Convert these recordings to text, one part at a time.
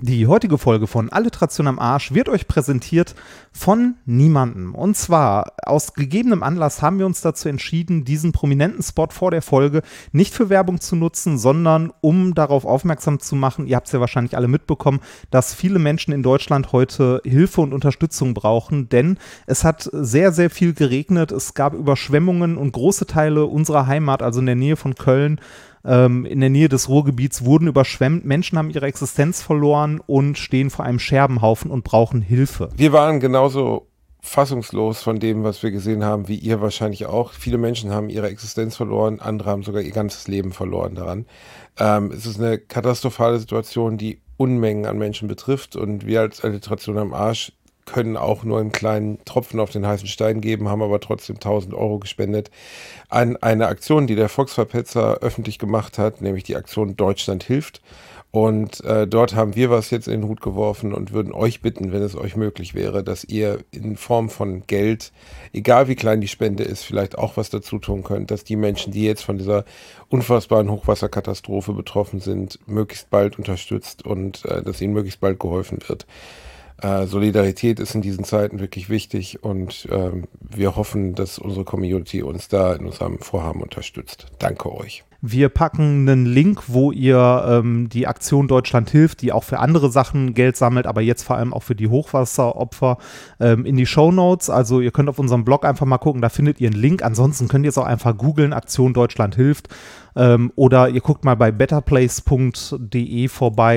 Die heutige Folge von Alliteration am Arsch wird euch präsentiert von niemandem. Und zwar aus gegebenem Anlass haben wir uns dazu entschieden, diesen prominenten Spot vor der Folge nicht für Werbung zu nutzen, sondern um darauf aufmerksam zu machen, ihr habt es ja wahrscheinlich alle mitbekommen, dass viele Menschen in Deutschland heute Hilfe und Unterstützung brauchen, denn es hat sehr, sehr viel geregnet, es gab Überschwemmungen und große Teile unserer Heimat, also in der Nähe von Köln, in der Nähe des Ruhrgebiets wurden überschwemmt. Menschen haben ihre Existenz verloren und stehen vor einem Scherbenhaufen und brauchen Hilfe. Wir waren genauso fassungslos von dem, was wir gesehen haben, wie ihr wahrscheinlich auch. Viele Menschen haben ihre Existenz verloren, andere haben sogar ihr ganzes Leben verloren daran. Es ist eine katastrophale Situation, die Unmengen an Menschen betrifft, und wir als Alliteration am Arsch können auch nur einen kleinen Tropfen auf den heißen Stein geben, haben aber trotzdem 1.000 Euro gespendet an eine Aktion, die der Volksverpetzer öffentlich gemacht hat, nämlich die Aktion Deutschland hilft. Und dort haben wir was jetzt in den Hut geworfen und würden euch bitten, wenn es euch möglich wäre, dass ihr in Form von Geld, egal wie klein die Spende ist, vielleicht auch was dazu tun könnt, dass die Menschen, die jetzt von dieser unfassbaren Hochwasserkatastrophe betroffen sind, möglichst bald unterstützt und dass ihnen möglichst bald geholfen wird. Solidarität ist in diesen Zeiten wirklich wichtig, und wir hoffen, dass unsere Community uns da in unserem Vorhaben unterstützt. Danke euch. Wir packen einen Link, wo ihr die Aktion Deutschland hilft, die auch für andere Sachen Geld sammelt, aber jetzt vor allem auch für die Hochwasseropfer, in die Shownotes. Also ihr könnt auf unserem Blog einfach mal gucken, da findet ihr einen Link. Ansonsten könnt ihr es auch einfach googeln, Aktion Deutschland hilft. Oder ihr guckt mal bei betterplace.de vorbei,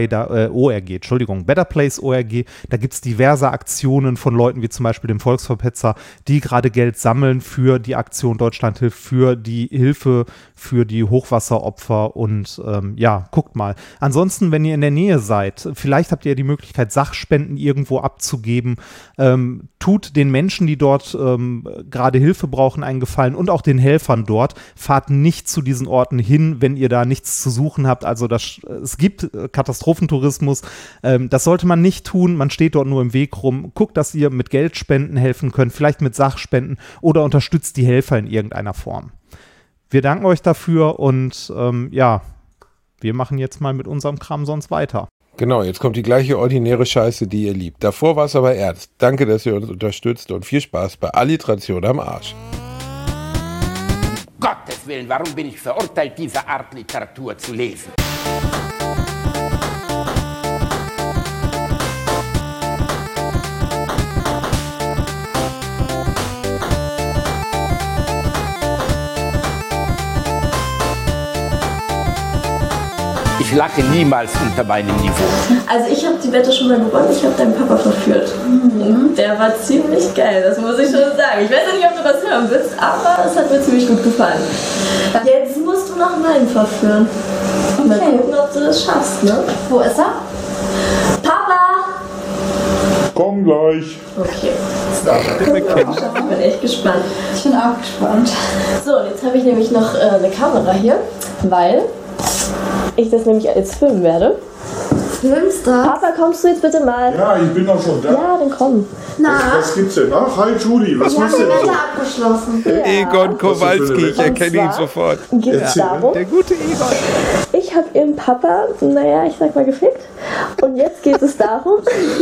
betterplace.org, da gibt es diverse Aktionen von Leuten wie zum Beispiel dem Volksverpetzer, die gerade Geld sammeln für die Aktion Deutschland hilft, für die Hilfe für die Hochwasseropfer, und guckt mal. Ansonsten, wenn ihr in der Nähe seid, vielleicht habt ihr die Möglichkeit, Sachspenden irgendwo abzugeben, tut den Menschen, die dort gerade Hilfe brauchen, einen Gefallen, und auch den Helfern dort. Fahrt nicht zu diesen Orten hin, wenn ihr da nichts zu suchen habt. Also es gibt Katastrophentourismus. Das sollte man nicht tun. Man steht dort nur im Weg rum. Guckt, dass ihr mit Geldspenden helfen könnt, vielleicht mit Sachspenden, oder unterstützt die Helfer in irgendeiner Form. Wir danken euch dafür, und wir machen jetzt mal mit unserem Kram sonst weiter. Genau, jetzt kommt die gleiche ordinäre Scheiße, die ihr liebt. Davor war es aber ernst. Danke, dass ihr uns unterstützt, und viel Spaß bei Alliteration am Arsch. Gottes Willen, warum bin ich verurteilt, diese Art Literatur zu lesen? Ich lache niemals unter meinem Niveau. Also ich habe die Wette schon mal gewonnen, ich habe deinen Papa verführt. Der war ziemlich geil, das muss ich schon sagen. Ich weiß ja nicht, ob du das hören willst, aber es hat mir ziemlich gut gefallen. Jetzt musst du noch meinen verführen. Okay. Mal gucken, ob du das schaffst, ne? Wo ist er? Papa! Komm gleich. Okay. So, ich bin echt gespannt. Ich bin auch gespannt. So, jetzt habe ich nämlich noch eine Kamera hier, weil ich das nämlich jetzt filmen werde. Filmst du? Papa, kommst du jetzt bitte mal? Ja, ich bin doch schon da. Ja, dann komm. Was gibt's denn? Ach, hi Judy, was machst du denn so? Abgeschlossen. Ja. Egon Kowalski, ich erkenne ihn sofort. Geht es darum, Der gute Egon. ich habe ihren Papa, ich sag mal, gefickt. Und jetzt geht es darum,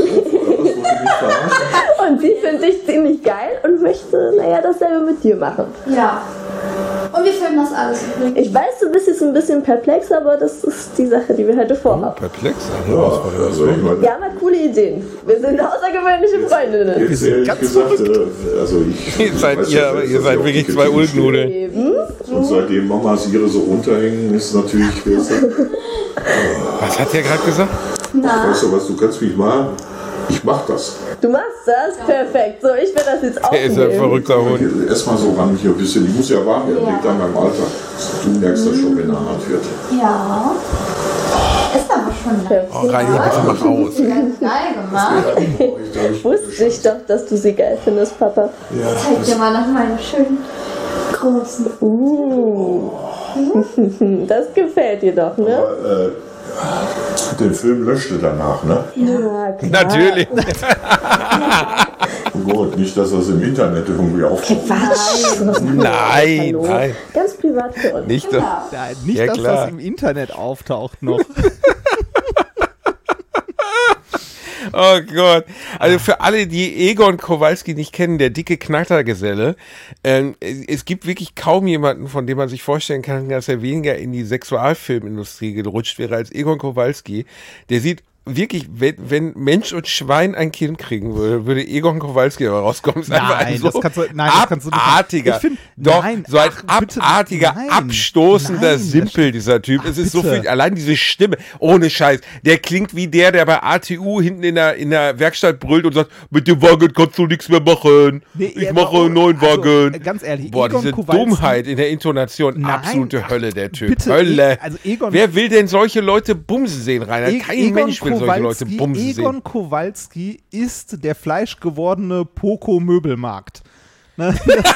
und sie findet dich ziemlich geil und möchte, dasselbe mit dir machen. Ja. Und wir filmen das alles übrigens. Ich weiß, du bist jetzt ein bisschen perplex, aber das ist die Sache, die wir heute vorhaben. Perplex. Ja, also ich meine, Wir haben halt coole Ideen. Wir sind außergewöhnliche Freundinnen. jetzt ehrlich gesagt, Ihr seid wirklich zwei Ulknudeln. Eben. und seitdem Mamas ihre so runterhängen, ist natürlich, Was hat der gerade gesagt? weißt du was, du kannst mich mal, ich mach das. Du machst das? Perfekt. So, ich werde das jetzt auch Der ist ein verrückter Hund. Erstmal so ran hier ein bisschen, die muss ja warm werden, liegt an meinem Alter. Du merkst das schon, wenn er hart wird. Ja. Ist aber schon lang. Oh, Reini, bitte mach aus. Ganz geil gemacht. Wusste ich doch, dass du sie geil findest, Papa. Ja, Zeig dir mal noch meine schönen großen. Das gefällt dir doch, ne? aber, den Film löschte danach, ne? Ja, klar. Natürlich. Gut, nicht, dass das im Internet irgendwie auftaucht. Quatsch. Nein, Hallo. nein. Ganz privat für uns. Nicht, Genau. Ja, nicht, Ja, dass klar. das im Internet auftaucht noch. Oh Gott. Also für alle, die Egon Kowalski nicht kennen, der dicke Knattergeselle, es gibt wirklich kaum jemanden, von dem man sich vorstellen kann, dass er weniger in die Sexualfilmindustrie gerutscht wäre als Egon Kowalski. Der sieht wirklich, wenn Mensch und Schwein ein Kind kriegen würde Egon Kowalski aber rauskommen. Ist einfach ein so das kannst du abartiger, so ein abartiger, abstoßender Simpel, dieser Typ. Es ist so viel, allein diese Stimme, ohne Scheiß, der klingt wie der bei ATU hinten in der Werkstatt brüllt und sagt, mit dem Wagen kannst du nichts mehr machen. Ich mache einen neuen Wagen. Also, ganz ehrlich, boah, Egon diese Kowalski, Dummheit in der Intonation, absolute Hölle, der Typ. Bitte, Hölle. Egon, wer will denn solche Leute bumsen sehen, Rainer? Kein Mensch will solche Leute bumsen sehen. Egon Kowalski ist der fleischgewordene Poco-Möbelmarkt. Ne?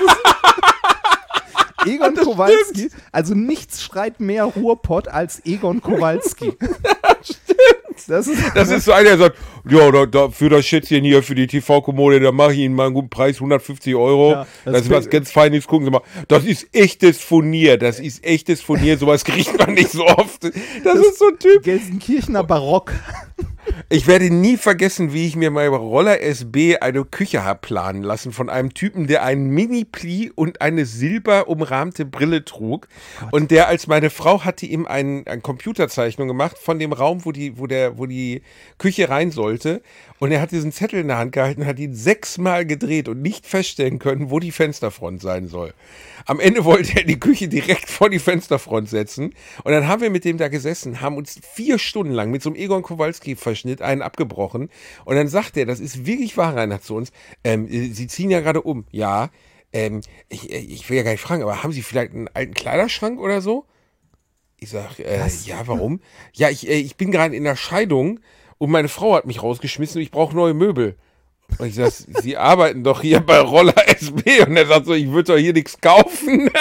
Egon Kowalski, stimmt. Also nichts schreit mehr Ruhrpott als Egon Kowalski. Das ist so einer, der sagt, ja, für das Schätzchen hier, für die TV-Kommode, da mache ich Ihnen mal einen guten Preis, 150 €. Ja, das ist was ganz Feines, gucken Sie mal. Das ist echtes Furnier, sowas kriegt man nicht so oft. Das ist so ein Typ. Gelsenkirchener Barock. Ich werde nie vergessen, wie ich mir mal bei Roller SB eine Küche habe planen lassen von einem Typen, der einen Mini-Pli und eine silberumrahmte Brille trug. Gott. Und der, als meine Frau hatte ihm eine Computerzeichnung gemacht von dem Raum, wo die Küche rein sollte. Und er hat diesen Zettel in der Hand gehalten und hat ihn 6-mal gedreht und nicht feststellen können, wo die Fensterfront sein soll. Am Ende wollte er die Küche direkt vor die Fensterfront setzen. Und dann haben wir mit dem da gesessen, haben uns 4 Stunden lang mit so einem Egon Kowalski-Verschnitt einen abgebrochen. Und dann sagt er, das ist wirklich wahr, Reinhard, zu uns, Sie ziehen ja gerade um. Ja, ich will ja gar nicht fragen, aber haben Sie vielleicht einen alten Kleiderschrank oder so? Ich sag, ja, warum? Ja, ich bin gerade in der Scheidung und meine Frau hat mich rausgeschmissen und ich brauche neue Möbel. Und ich sag, Sie arbeiten doch hier bei Roller SB. Und er sagt so, ich würde doch hier nichts kaufen.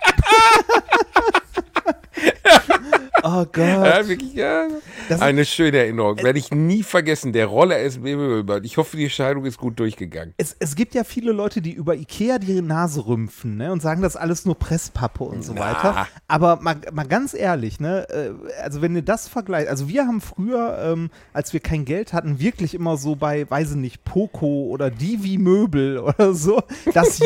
Oh Gott. Ja, wirklich, ja. Eine schöne Erinnerung. Werde ich nie vergessen. Der Roller SB Möbelmann. Ich hoffe, die Scheidung ist gut durchgegangen. Es gibt ja viele Leute, die über Ikea die Nase rümpfen, ne, und sagen, das ist alles nur Presspappe und so weiter. Aber mal ganz ehrlich, ne, also wenn ihr das vergleicht, also wir haben früher, als wir kein Geld hatten, wirklich immer so bei, weiß ich nicht, Poco oder Divi Möbel oder so, das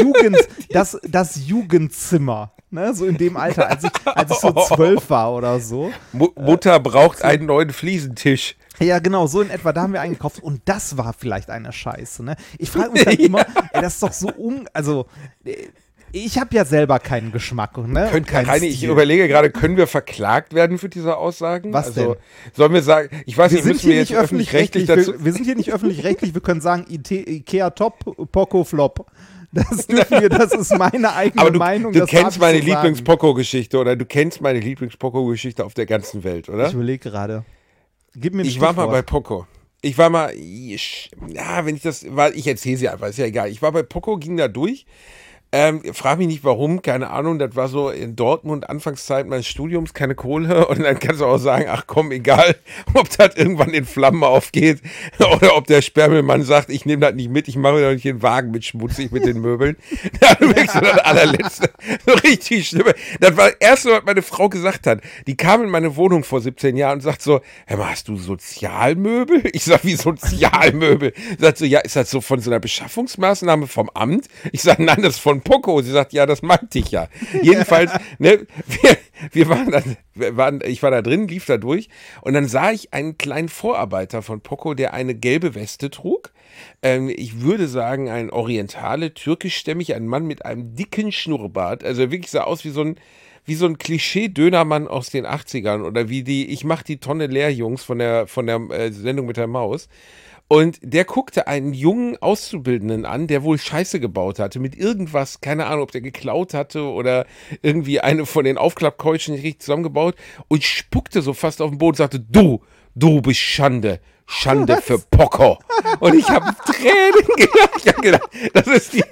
Jugendzimmer. Ne, so in dem Alter, als ich so 12 war oder so. Mutter braucht einen neuen Fliesentisch. Ja, genau, so in etwa, da haben wir einen gekauft und das war vielleicht eine Scheiße, ne? Ich frage mich halt immer, das ist doch so also ich habe ja selber keinen Geschmack, ne? Ich überlege gerade, können wir verklagt werden für diese Aussagen? Was denn? Sollen wir sagen, ich weiß nicht, müssen wir jetzt öffentlich-rechtlich dazu... Wir sind hier nicht öffentlich-rechtlich, wir können sagen, Ikea Top, Poco Flop. Das dürfen wir, das ist meine eigene Meinung. Du kennst meine Lieblings-Poco-Geschichte oder du kennst meine Lieblings-Poco-Geschichte auf der ganzen Welt, oder? Ich überlege gerade. Gib mir ein Ich war mal bei Poco. Ich war mal, ich erzähle sie einfach, ist ja egal. Ich war bei Poco, ging da durch. Frag mich nicht warum, keine Ahnung, das war so in Dortmund, Anfangszeit meines Studiums, keine Kohle und dann kannst du auch sagen, ach komm, egal, ob das irgendwann in Flammen aufgeht oder ob der Sperrmüllmann sagt, ich nehme das nicht mit, ich mache doch nicht den Wagen mit schmutzig mit den Möbeln. Dann wirklich so das allerletzte, so richtig schlimm. Das war das Erste, was meine Frau gesagt hat. Die kam in meine Wohnung vor 17 Jahren und sagt so, hör mal, hast du Sozialmöbel? Ich sag, wie Sozialmöbel? Sagt so, ja, ist das so von so einer Beschaffungsmaßnahme vom Amt? Ich sag, nein, das ist von Poco. Sie sagt, ja, das meinte ich ja. Jedenfalls, ne, ich war da drin, lief da durch und dann sah ich einen kleinen Vorarbeiter von Poco, der eine gelbe Weste trug. Ich würde sagen, ein Orientale, türkischstämmig, ein Mann mit einem dicken Schnurrbart. Also wirklich sah aus wie so ein Klischee-Dönermann aus den 80ern oder wie die Ich mach die Tonne leer Jungs von der Sendung mit der Maus. Und der guckte einen jungen Auszubildenden an, der wohl Scheiße gebaut hatte mit irgendwas, keine Ahnung, ob der geklaut hatte oder irgendwie eine von den Aufklappkeutschen nicht richtig zusammengebaut und spuckte so fast auf den Boden und sagte, du bist Schande. Schande für Poco. Und ich habe Tränen gedacht. Ich habe gedacht, das ist die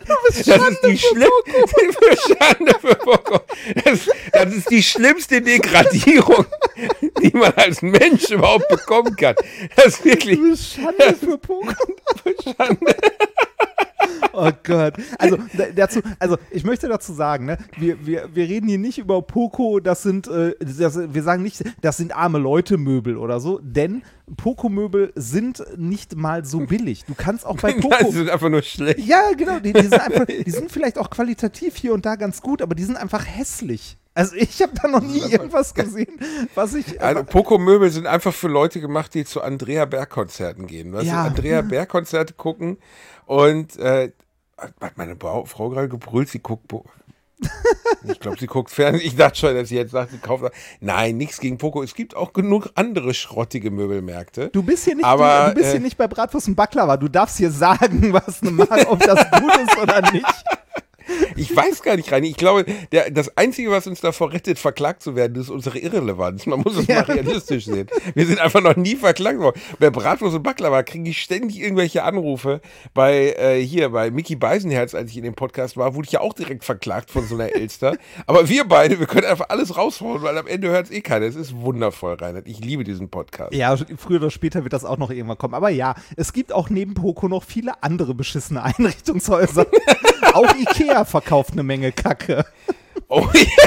schlimmste Degradierung, die man als Mensch überhaupt bekommen kann. Das ist wirklich. Du bist Schande für Poco. Schande. Oh Gott. Also ich möchte dazu sagen, ne, wir reden hier nicht über Poco, wir sagen nicht, das sind arme Leute Möbel oder so, denn Poco-Möbel sind nicht mal so billig. Du kannst auch bei Poco. Die sind einfach nur schlecht. Ja, genau, die sind vielleicht auch qualitativ hier und da ganz gut, aber die sind einfach hässlich. Also ich habe da noch nie irgendwas gesehen, was ich... Also Poco-Möbel sind einfach für Leute gemacht, die zu Andrea Berg-Konzerten gehen. Weißt du, Andrea Berg-Konzerte gucken und hat meine Frau gerade gebrüllt, sie guckt... Ich glaube, sie guckt Fernsehen. Ich dachte schon, dass sie jetzt sagt, sie kauft... Nein, nichts gegen Poco. Es gibt auch genug andere schrottige Möbelmärkte. Du bist hier nicht bei Bratwurst und Baklava. Du darfst hier sagen, ob das gut ist oder nicht. Ich weiß gar nicht, Reini. Ich glaube, das Einzige, was uns davor rettet, verklagt zu werden, ist unsere Irrelevanz. Man muss es mal realistisch sehen. Wir sind einfach noch nie verklagt worden. Bei Bratwurst und Baklava kriege ich ständig irgendwelche Anrufe. Bei Micky Beisenherz, als ich in dem Podcast war, wurde ich ja auch direkt verklagt von so einer Elster. Aber wir können einfach alles rausholen, weil am Ende hört es eh keiner. Es ist wundervoll, Reinhard. Ich liebe diesen Podcast. Ja, früher oder später wird das auch noch irgendwann kommen. Aber ja, es gibt auch neben Poco noch viele andere beschissene Einrichtungshäuser. Auch Ikea verkauft eine Menge Kacke. Oh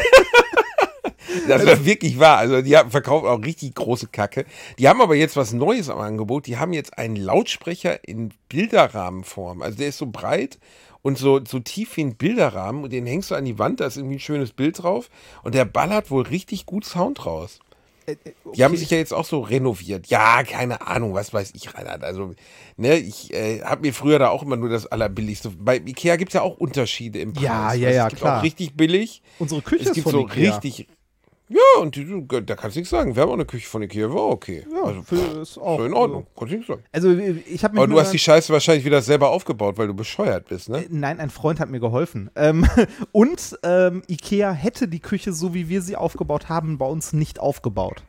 ja. Das war wirklich wahr. Also die verkaufen auch richtig große Kacke. Die haben aber jetzt was Neues am Angebot. Die haben jetzt einen Lautsprecher in Bilderrahmenform. Also der ist so breit und so tief wie ein Bilderrahmen. Und den hängst du an die Wand, da ist irgendwie ein schönes Bild drauf. Und der ballert wohl richtig gut Sound raus. Die haben sich ja jetzt auch so renoviert. Ja, keine Ahnung, was weiß ich, Reinhard. Also, ne, ich habe mir früher da auch immer nur das Allerbilligste. Bei Ikea gibt es ja auch Unterschiede im Preis. Ja, es gibt klar. auch richtig billig. Unsere Küche es gibt ist von so Ikea. richtig. Ja, und da kannst du nichts sagen. Wir haben auch eine Küche von Ikea, war okay. Ja, also, ist auch so in Ordnung, kannst du nichts sagen. Also ich habe Aber du hast die Scheiße wahrscheinlich wieder selber aufgebaut, weil du bescheuert bist, ne? Nein, ein Freund hat mir geholfen. Und Ikea hätte die Küche, so wie wir sie aufgebaut haben, bei uns nicht aufgebaut.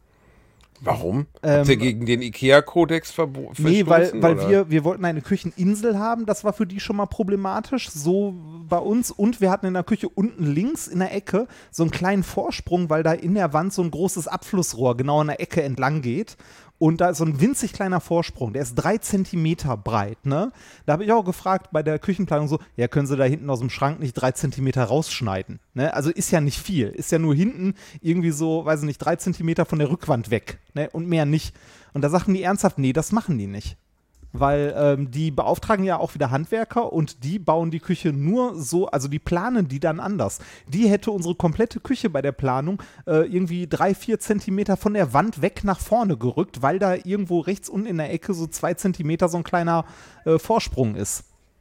Warum? Habt ihr gegen den Ikea-Kodex verstoßen? Nee, weil wir wollten eine Kücheninsel haben, das war für die schon mal problematisch, so bei uns. Und wir hatten in der Küche unten links in der Ecke so einen kleinen Vorsprung, weil da in der Wand so ein großes Abflussrohr genau in der Ecke entlang geht. Und da ist so ein winzig kleiner Vorsprung, der ist 3 Zentimeter breit, ne? Da habe ich auch gefragt bei der Küchenplanung so, ja, können Sie da hinten aus dem Schrank nicht 3 Zentimeter rausschneiden, ne? Also ist ja nicht viel, ist ja nur hinten irgendwie so, weiß ich nicht, 3 Zentimeter von der Rückwand weg, ne? Und mehr nicht. Und da sagten die ernsthaft, nee, das machen die nicht. Weil die beauftragen ja auch wieder Handwerker und die bauen die Küche nur so, also die planen die dann anders. Die hätte unsere komplette Küche bei der Planung irgendwie 3-4 Zentimeter von der Wand weg nach vorne gerückt, weil da irgendwo rechts unten in der Ecke so 2 Zentimeter so ein kleiner Vorsprung ist.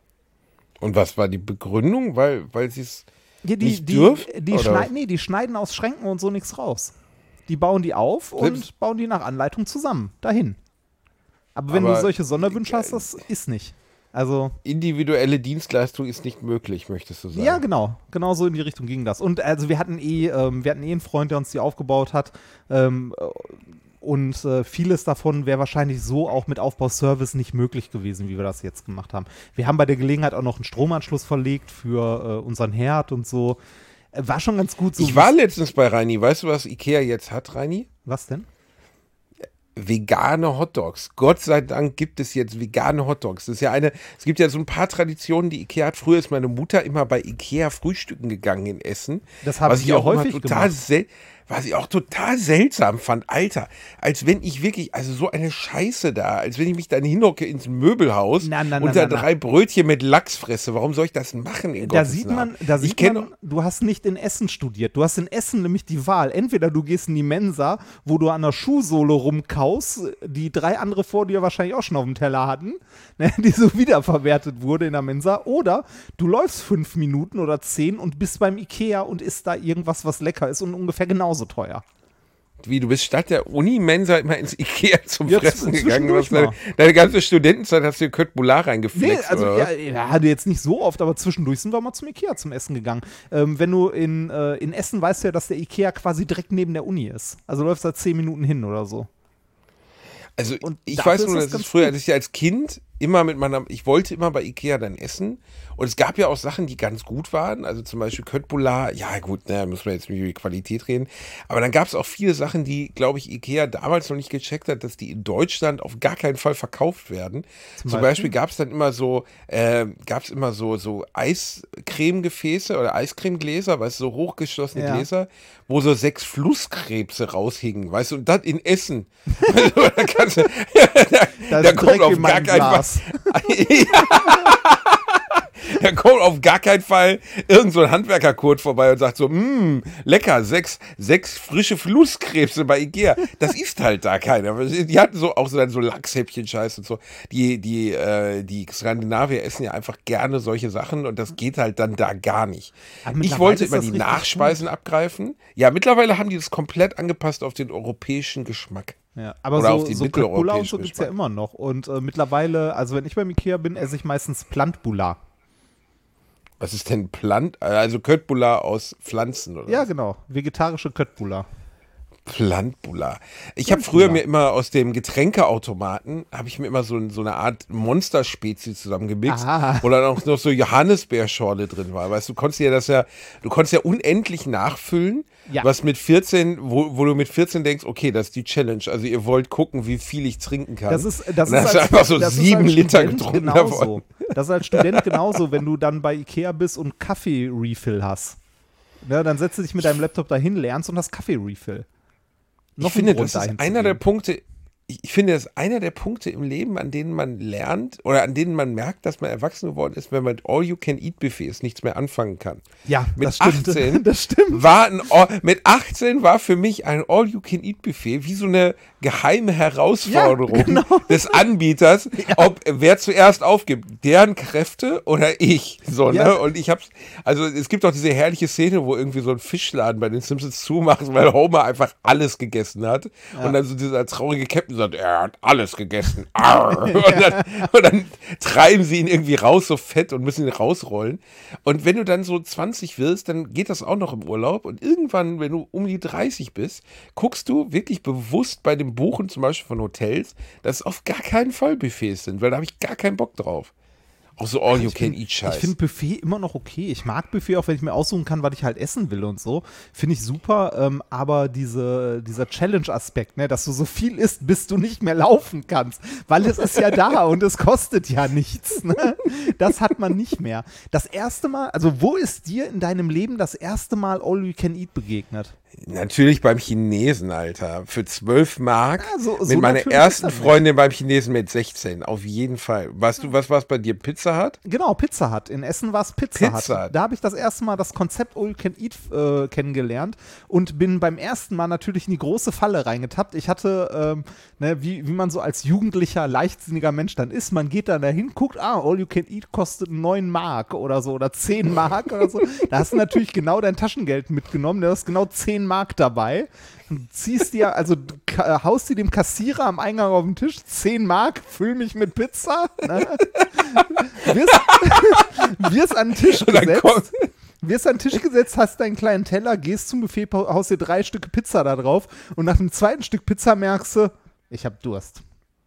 Und was war die Begründung? Weil sie es nicht dürfen? Die schneiden aus Schränken und so nichts raus. Die bauen die auf und bauen die nach Anleitung zusammen, dahin. Aber wenn du solche Sonderwünsche hast, das ist nicht. Also individuelle Dienstleistung ist nicht möglich, möchtest du sagen? Ja, genau. Genau so in die Richtung ging das. Und also wir hatten einen Freund, der uns die aufgebaut hat. Und vieles davon wäre wahrscheinlich so auch mit Aufbauservice nicht möglich gewesen, wie wir das jetzt gemacht haben. Wir haben bei der Gelegenheit auch noch einen Stromanschluss verlegt für unseren Herd und so. War schon ganz gut so. Ich war letztens bei Reini. Weißt du, was Ikea jetzt hat, Reini? Was denn? Vegane Hotdogs. Gott sei Dank gibt es jetzt vegane Hotdogs. Das ist ja es gibt ja so ein paar Traditionen, die Ikea hat. Früher ist meine Mutter immer bei Ikea frühstücken gegangen in Essen. Das haben wir häufig gemacht. Was ich auch total seltsam fand, Alter, als wenn ich wirklich, also so eine Scheiße da, als wenn ich mich dann hinhocke ins Möbelhaus und da 3 Brötchen mit Lachs fresse. Warum soll ich das machen? Da sieht man, du hast nicht in Essen studiert. Du hast in Essen nämlich die Wahl. Entweder du gehst in die Mensa, wo du an der Schuhsohle rumkaust, die 3 andere vor dir wahrscheinlich auch schon auf dem Teller hatten, ne, die so wiederverwertet wurde in der Mensa, oder du läufst 5 Minuten oder 10 und bist beim Ikea und isst da irgendwas, was lecker ist und ungefähr genauso teuer. Wie, du bist statt der Uni-Mensa immer ins Ikea zum Fressen gegangen. Deine ganze Studentenzeit hast du dir Köttbullar reingeflext. Nee, also hatte jetzt nicht so oft, aber zwischendurch sind wir mal zum Ikea zum Essen gegangen. Wenn du in Essen weißt du ja, dass der Ikea quasi direkt neben der Uni ist. Also läufst da 10 Minuten hin oder so. Also ich weiß nur, dass es früher, als ich als Kind ich wollte immer bei Ikea dann essen und es gab ja auch Sachen, die ganz gut waren, also zum Beispiel Köttbullar, ja gut, müssen wir jetzt nicht über die Qualität reden, aber dann gab es auch viele Sachen, die, glaube ich, Ikea damals noch nicht gecheckt hat, dass die in Deutschland auf gar keinen Fall verkauft werden. Zum Beispiel gab es dann immer so, so Eiscremegefäße oder Eiscremegläser, weißt du, so hochgeschlossene Gläser, wo so 6 Flusskrebse raushingen, weißt du, und das in Essen. Da kannst du, da kommt auf gar keinen Fall. Da kommt auf gar keinen Fall irgend so ein Handwerker-Kurt vorbei und sagt so, lecker, 6 frische Flusskrebse bei Ikea. Das isst halt da keiner. Die hatten auch so Lachshäppchen-Scheiß und so. Die Skandinavier essen ja einfach gerne solche Sachen und das geht halt dann da gar nicht. Ich wollte immer die Nachspeisen abgreifen. Ja, mittlerweile haben die das komplett angepasst auf den europäischen Geschmack. Ja, aber oder so Köttbullar und so gibt es ja immer noch. Und mittlerweile, also wenn ich beim Ikea bin, esse ich meistens Plantbullar. Was ist denn also Köttbullar aus Pflanzen, oder? Ja, genau. Vegetarische Köttbullar. Plantbullar. Ich habe früher mir immer aus dem Getränkeautomaten, habe ich mir immer so eine Art Monsterspezies zusammengemixt, wo dann auch noch so Johannisbeerschorle drin war. Weißt du, du konntest ja unendlich nachfüllen, was mit 14, wo du mit 14 denkst, okay, das ist die Challenge. Also ihr wollt gucken, wie viel ich trinken kann. Das ist einfach so 7 Liter getrunken davon. Das ist als Student genauso, wenn du dann bei Ikea bist und Kaffee-Refill hast. Ja, dann setzt du dich mit deinem Laptop dahin, lernst und hast Kaffee-Refill. Ich finde, das ist einer der Punkte im Leben, an denen man lernt oder an denen man merkt, dass man erwachsen geworden ist, wenn man mit All-You-Can-Eat-Buffets nichts mehr anfangen kann. Ja, mit das stimmt. 18 das stimmt. Mit 18 war für mich ein All-You-Can-Eat-Buffet wie so eine geheime Herausforderung des Anbieters, wer zuerst aufgibt, deren Kräfte oder ich. So, ne? Und es gibt auch diese herrliche Szene, wo irgendwie so ein Fischladen bei den Simpsons zumacht, weil Homer einfach alles gegessen hat. Und dann so dieser traurige Captain sagt, er hat alles gegessen. Und dann treiben sie ihn irgendwie raus, so fett, und müssen ihn rausrollen. Und wenn du dann so 20 wirst, dann geht das auch noch im Urlaub. Und irgendwann, wenn du um die 30 bist, guckst du wirklich bewusst bei dem Buchen zum Beispiel von Hotels, dass es auf gar keinen Fall Buffets sind, weil da habe ich gar keinen Bock drauf. Auch so All-You-Can-Eat-Scheiß. Ich finde Buffet immer noch okay. Ich mag Buffet, auch wenn ich mir aussuchen kann, was ich halt essen will und so. Finde ich super. Aber dieser Challenge-Aspekt, ne, dass du so viel isst, bis du nicht mehr laufen kannst. Weil es ist ja da und es kostet ja nichts. Ne? Das hat man nicht mehr. Das erste Mal, also wo ist dir in deinem Leben das erste Mal All-You-Can-Eat begegnet? Natürlich beim Chinesen, Alter. Für 12 Mark. Ja, mit meiner ersten Freundin beim Chinesen mit 16. Auf jeden Fall. Was war es bei dir? Pizza Hut? Genau, Pizza Hut. In Essen war es Pizza Hut. Da habe ich das erste Mal das Konzept All You Can Eat kennengelernt und bin beim ersten Mal natürlich in die große Falle reingetappt. Ich hatte, wie man so als jugendlicher, leichtsinniger Mensch dann ist, man geht dann dahin, guckt, All You Can Eat kostet 9 Mark oder so oder 10 Mark oder so. Da hast du natürlich genau dein Taschengeld mitgenommen. Du hast genau 10 Mark dabei. Ziehst dir, also haust dir dem Kassierer am Eingang auf den Tisch, 10 Mark, füll mich mit Pizza, ne? wirst an den Tisch gesetzt, hast deinen kleinen Teller, gehst zum Buffet, haust dir 3 Stücke Pizza da drauf und nach dem zweiten Stück Pizza merkst du, ich hab Durst.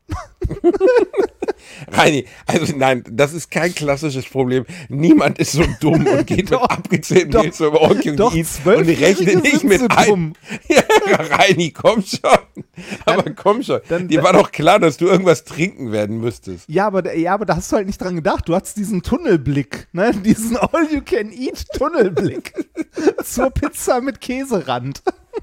Reini, also nein, das ist kein klassisches Problem. Niemand ist so dumm und geht mit abgezählten Geld zum All-You-Can-Eat und rechnet nicht mit ein. Ja, Reini, komm schon. Aber komm schon. Dir war doch klar, dass du irgendwas trinken werden müsstest. Ja, aber da hast du halt nicht dran gedacht. Du hattest diesen Tunnelblick, ne? Diesen All-You-Can-Eat-Tunnelblick zur Pizza mit Käserand.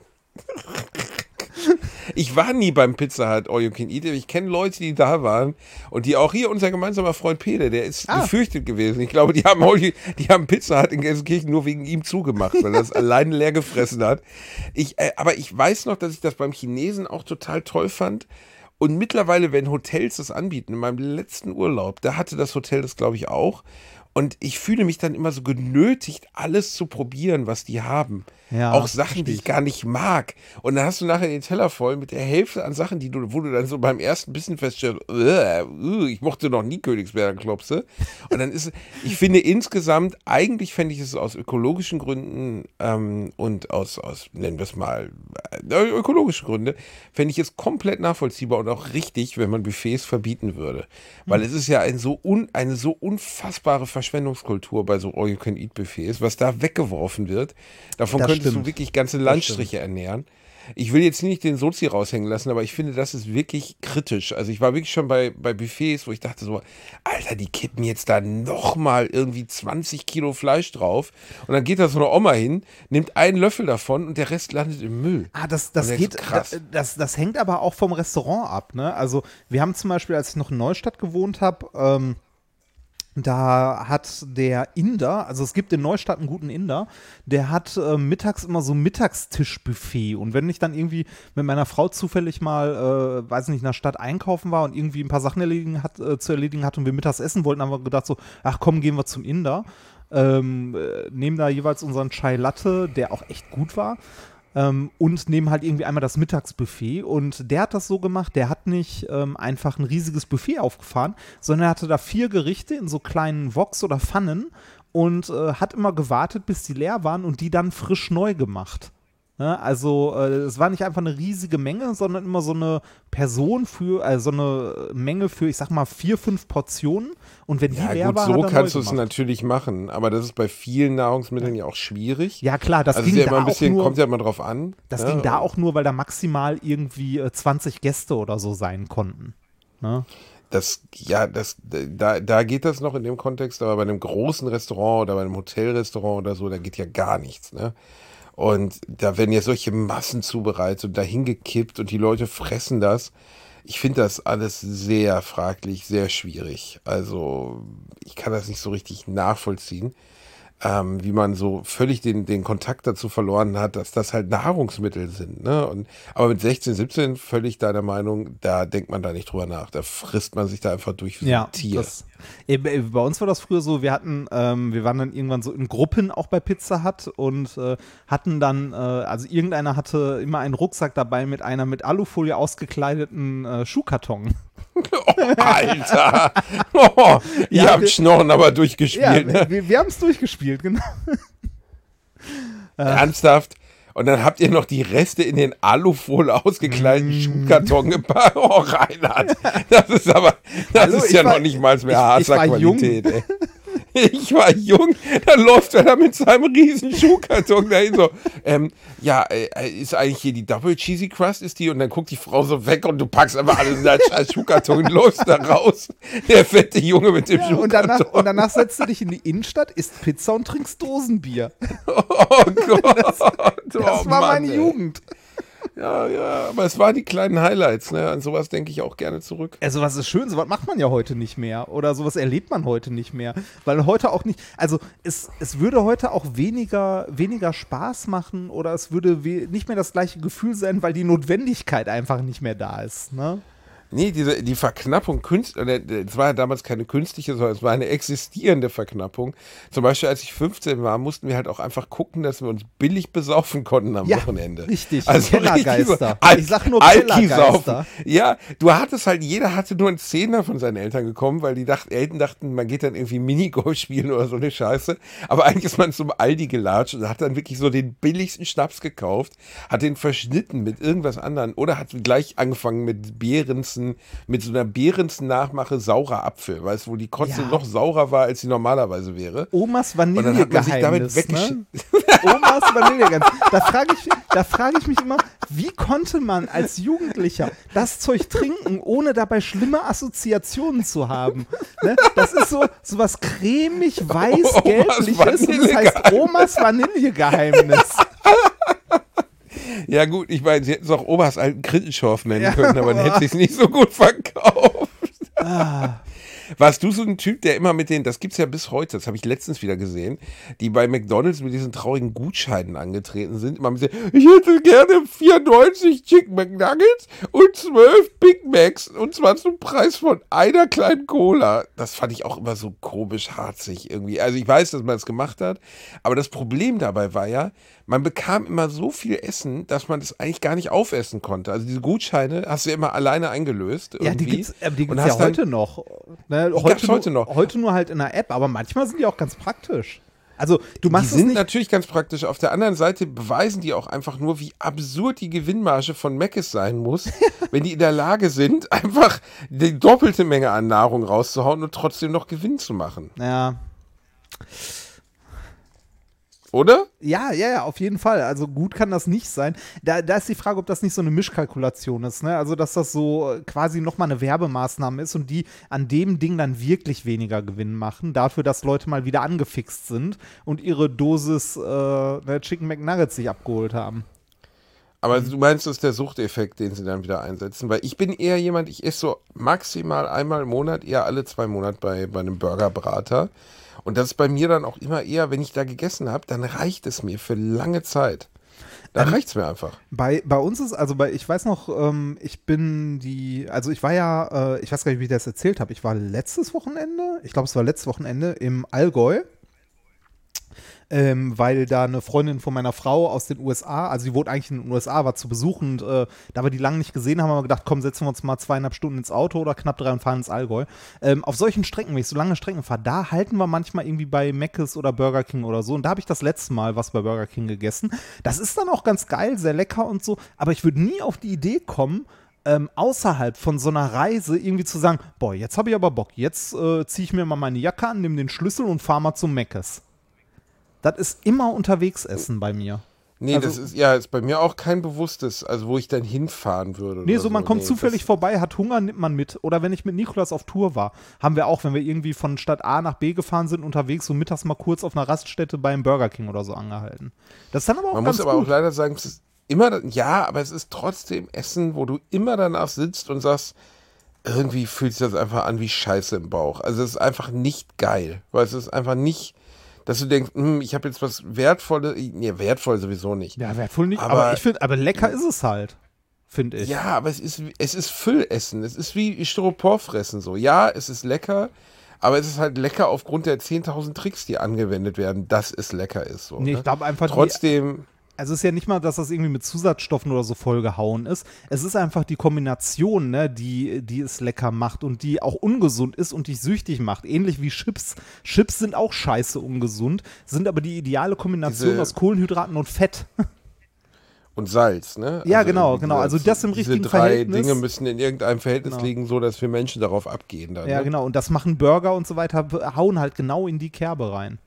Ich war nie beim Pizza Hut All You Can Eat. Ich kenne Leute, die da waren und die auch hier, unser gemeinsamer Freund Peter, der ist gefürchtet gewesen. Ich glaube, die haben Pizza Hut in Gelsenkirchen nur wegen ihm zugemacht, weil er das alleine leer gefressen hat. Aber ich weiß noch, dass ich das beim Chinesen auch total toll fand. Und mittlerweile, wenn Hotels das anbieten, in meinem letzten Urlaub, da hatte das Hotel das, glaube ich, auch. Und ich fühle mich dann immer so genötigt, alles zu probieren, was die haben. Ja, auch Sachen, die ich gar nicht mag. Und dann hast du nachher den Teller voll mit der Hälfte an Sachen, wo du dann so beim ersten bisschen feststellst, ich mochte noch nie Königsberger Klopse. Und dann ich finde insgesamt, eigentlich fände ich es aus ökologischen Gründen und aus, nennen wir es mal, ökologischen Gründe, fände ich es komplett nachvollziehbar und auch richtig, wenn man Buffets verbieten würde. Weil es ist ja eine so unfassbare Verschwendungskultur bei so All-You-Can-Eat-Buffets, was da weggeworfen wird. Davon könntest du wirklich ganze Landstriche ernähren. Ich will jetzt nicht den Sozi raushängen lassen, aber ich finde, das ist wirklich kritisch. Also ich war wirklich schon bei Buffets, wo ich dachte so, Alter, die kippen jetzt da nochmal irgendwie 20 Kilo Fleisch drauf und dann geht da so eine Oma hin, nimmt einen Löffel davon und der Rest landet im Müll. Das geht, krass. Das hängt aber auch vom Restaurant ab, ne? Also wir haben zum Beispiel, als ich noch in Neustadt gewohnt habe, da hat der Inder, also es gibt in Neustadt einen guten Inder, der hat mittags immer so ein Mittagstischbuffet. Und wenn ich dann irgendwie mit meiner Frau zufällig mal, weiß nicht, in der Stadt einkaufen war und irgendwie ein paar Sachen zu erledigen hatte und wir mittags essen wollten, haben wir gedacht so, ach komm, gehen wir zum Inder. Nehmen da jeweils unseren Chai Latte, der auch echt gut war. Und nehmen halt irgendwie einmal das Mittagsbuffet und der hat das so gemacht, der hat nicht einfach ein riesiges Buffet aufgefahren, sondern er hatte da 4 Gerichte in so kleinen Woks oder Pfannen und hat immer gewartet, bis die leer waren und die dann frisch neu gemacht. Ne? Also es war nicht einfach eine riesige Menge, sondern immer so eine Person so eine Menge für, ich sag mal, 4, 5 Portionen und wenn die leer gut, war, so hat er kannst du neu es gemacht. natürlich machen, aber das ist bei vielen Nahrungsmitteln ja auch schwierig. Ja klar, das also ging ist ja da immer ein bisschen, auch nur, kommt ja immer drauf an. das ging da auch nur, weil da maximal irgendwie 20 Gäste oder so sein konnten. Ne? Da geht das noch in dem Kontext, aber bei einem großen Restaurant oder bei einem Hotelrestaurant oder so, da geht ja gar nichts, ne? Und da werden ja solche Massen zubereitet und dahin gekippt und die Leute fressen das. Ich finde das alles sehr fraglich, sehr schwierig. Also ich kann das nicht so richtig nachvollziehen, wie man so völlig den Kontakt dazu verloren hat, dass das halt Nahrungsmittel sind. Ne? Aber mit 16, 17 völlig deiner Meinung, da denkt man da nicht drüber nach. Da frisst man sich da einfach durch wie so ein Tier. Bei uns war das früher so, wir waren dann irgendwann so in Gruppen auch bei Pizza Hut und hatten dann, also irgendeiner hatte immer einen Rucksack dabei mit einer mit Alufolie ausgekleideten Schuhkarton. Oh, Alter! Oh, ihr habt Schnorren aber durchgespielt. Ja, wir haben es durchgespielt, genau. Ernsthaft? Und dann habt ihr noch die Reste in den Alufolie ausgekleideten Schuhkarton gepackt. Oh, Reinhard, das ist noch nicht mal mehr Haaser-Qualität, ey. Ich war jung, dann läuft er da mit seinem riesen Schuhkarton dahin so, ist eigentlich hier die Double Cheesy Crust, ist die? Und dann guckt die Frau so weg und du packst einfach alles in deinen scheiß Schuhkarton und läufst da raus. Der fette Junge mit dem Schuhkarton. Und danach setzt du dich in die Innenstadt, isst Pizza und trinkst Dosenbier. Oh Gott. Das war meine Jugend. Ja, aber es waren die kleinen Highlights, ne? An sowas denke ich auch gerne zurück. Sowas ist schön, sowas macht man ja heute nicht mehr. Oder sowas erlebt man heute nicht mehr. Weil heute auch nicht, also es würde heute auch weniger Spaß machen oder es würde nicht mehr das gleiche Gefühl sein, weil die Notwendigkeit einfach nicht mehr da ist, ne? Nee, die Verknappung, es war ja damals keine künstliche, sondern es war eine existierende Verknappung. Zum Beispiel, als ich 15 war, mussten wir halt auch einfach gucken, dass wir uns billig besaufen konnten am Wochenende. Richtig, also Kellergeister. Ich sag nur Kellergeister. Ja, jeder hatte nur einen Zehner von seinen Eltern gekommen, weil die Eltern dachten, man geht dann irgendwie Minigolf spielen oder so eine Scheiße. Aber eigentlich ist man zum Aldi gelatscht und hat dann wirklich so den billigsten Schnaps gekauft, hat den verschnitten mit irgendwas anderem oder hat gleich angefangen mit so einer Behrensen-Nachmache saurer Apfel, weißt du, wo die Kotze noch saurer war, als sie normalerweise wäre. Omas Vanillegeheimnis, ne? Omas Vanillegeheimnis. Da frage ich mich immer, wie konnte man als Jugendlicher das Zeug trinken, ohne dabei schlimme Assoziationen zu haben? Ne? Das ist so was cremig weiß-gelbliches und das heißt Omas Vanillegeheimnis. Ja gut, ich meine, sie hätten es auch Omas alten Krittenschorf nennen können, aber dann hätte sie es nicht so gut verkauft. Warst du so ein Typ, der immer mit das gibt's ja bis heute, das habe ich letztens wieder gesehen, die bei McDonald's mit diesen traurigen Gutscheinen angetreten sind, immer mit ich hätte gerne 94 Chicken McNuggets und 12 Big Macs und zwar zum Preis von einer kleinen Cola. Das fand ich auch immer so komisch harzig irgendwie. Also ich weiß, dass man es gemacht hat, aber das Problem dabei war ja, man bekam immer so viel Essen, dass man das eigentlich gar nicht aufessen konnte. Also diese Gutscheine hast du ja immer alleine eingelöst. Irgendwie. Ja, die gibt's ja heute noch. Ne, heute noch. Heute nur halt in der App, aber manchmal sind die auch ganz praktisch. Also du machst die sind natürlich ganz praktisch. Auf der anderen Seite beweisen die auch einfach nur, wie absurd die Gewinnmarge von Mc's sein muss, wenn die in der Lage sind, einfach die doppelte Menge an Nahrung rauszuhauen und trotzdem noch Gewinn zu machen. Ja. Oder? Ja, auf jeden Fall. Also gut kann das nicht sein. Da ist die Frage, ob das nicht so eine Mischkalkulation ist, ne? Also dass das so quasi nochmal eine Werbemaßnahme ist und die an dem Ding dann wirklich weniger Gewinn machen, dafür, dass Leute mal wieder angefixt sind und ihre Dosis Chicken McNuggets sich abgeholt haben. Aber du meinst, das ist der Suchteffekt, den sie dann wieder einsetzen? Weil ich bin eher jemand, ich esse so maximal einmal im Monat, eher alle 2 Monate bei einem Burgerbrater. Und das ist bei mir dann auch immer eher, wenn ich da gegessen habe, dann reicht es mir für lange Zeit. Da reicht es mir einfach. Bei uns ist, ich weiß noch, ich war ja, ich weiß gar nicht, wie ich das erzählt habe, ich war letztes Wochenende, ich glaube, es war letztes Wochenende im Allgäu. Weil da eine Freundin von meiner Frau aus den USA, also die wohnt eigentlich in den USA, war zu Besuch und da wir die lange nicht gesehen haben, haben wir gedacht, komm, setzen wir uns mal 2,5 Stunden ins Auto oder knapp 3 und fahren ins Allgäu. Auf solchen Strecken, wenn ich so lange Strecken fahre, da halten wir manchmal irgendwie bei Mc's oder Burger King oder so und da habe ich das letzte Mal was bei Burger King gegessen. Das ist dann auch ganz geil, sehr lecker und so, aber ich würde nie auf die Idee kommen, außerhalb von so einer Reise irgendwie zu sagen, boah, jetzt habe ich aber Bock, jetzt ziehe ich mir mal meine Jacke an, nehme den Schlüssel und fahre mal zum Mc's. Das ist immer unterwegs essen bei mir. Nee, also, das ist bei mir auch kein bewusstes, also wo ich dann hinfahren würde. Nee, so man kommt zufällig vorbei, hat Hunger, nimmt man mit. Oder wenn ich mit Nikolas auf Tour war, haben wir auch, wenn wir irgendwie von Stadt A nach B gefahren sind, unterwegs so mittags mal kurz auf einer Raststätte beim Burger King oder so angehalten. Das ist dann aber auch ganz gut. Man muss aber auch leider sagen, es ist immer, aber es ist trotzdem Essen, wo du immer danach sitzt und sagst, irgendwie fühlt sich das einfach an wie Scheiße im Bauch. Also es ist einfach nicht geil, weil es ist einfach nicht, dass du denkst, ich habe jetzt was Wertvolles, wertvoll sowieso nicht. Ja, wertvoll nicht, aber ich finde, aber lecker ist es halt, finde ich. Ja, aber es ist Füllessen, es ist wie Styropor fressen so. Ja, es ist lecker, aber es ist halt lecker aufgrund der 10.000 Tricks, die angewendet werden, dass es lecker ist. So, nee, ich glaube einfach, trotzdem. Also es ist ja nicht mal, dass das irgendwie mit Zusatzstoffen oder so vollgehauen ist. Es ist einfach die Kombination, ne, die es lecker macht und die auch ungesund ist und dich süchtig macht. Ähnlich wie Chips. Chips sind auch scheiße ungesund, sind aber die ideale Kombination aus Kohlenhydraten und Fett. Und Salz, ne? Ja, genau. Also das im richtigen Verhältnis. Diese 3 Dinge müssen in irgendeinem Verhältnis liegen, so dass wir Menschen darauf abgehen. Dann, ja, genau. Und das machen Burger und so weiter, hauen halt genau in die Kerbe rein.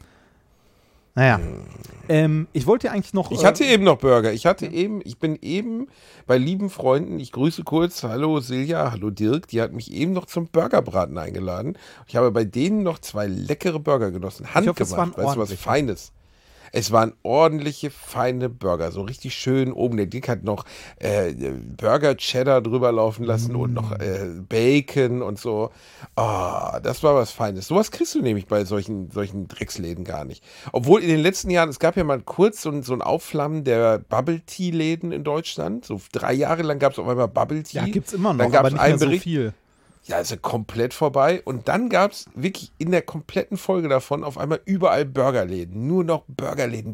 Naja, ich wollte ja eigentlich noch... Ich hatte eben noch Burger. Ich bin eben bei lieben Freunden, ich grüße kurz, hallo Silja, hallo Dirk, die hat mich eben noch zum Burgerbraten eingeladen. Ich habe bei denen noch 2 leckere Burger genossen. Handgemacht, weißt du, was Feines. Es waren ordentliche, feine Burger, so richtig schön oben. Der Dick hat noch Burger Cheddar drüber laufen lassen und noch Bacon und so. Oh, das war was Feines. Sowas kriegst du nämlich bei solchen Drecksläden gar nicht. Obwohl in den letzten Jahren, es gab ja mal kurz so ein Aufflammen der Bubble-Tea-Läden in Deutschland. So 3 Jahre lang gab es auf einmal Bubble-Tea. Ja, gibt's immer noch, aber nicht mehr so viel. Ja, ist ja komplett vorbei. Und dann gab es wirklich in der kompletten Folge davon auf einmal überall Burgerläden. Nur noch Burgerläden.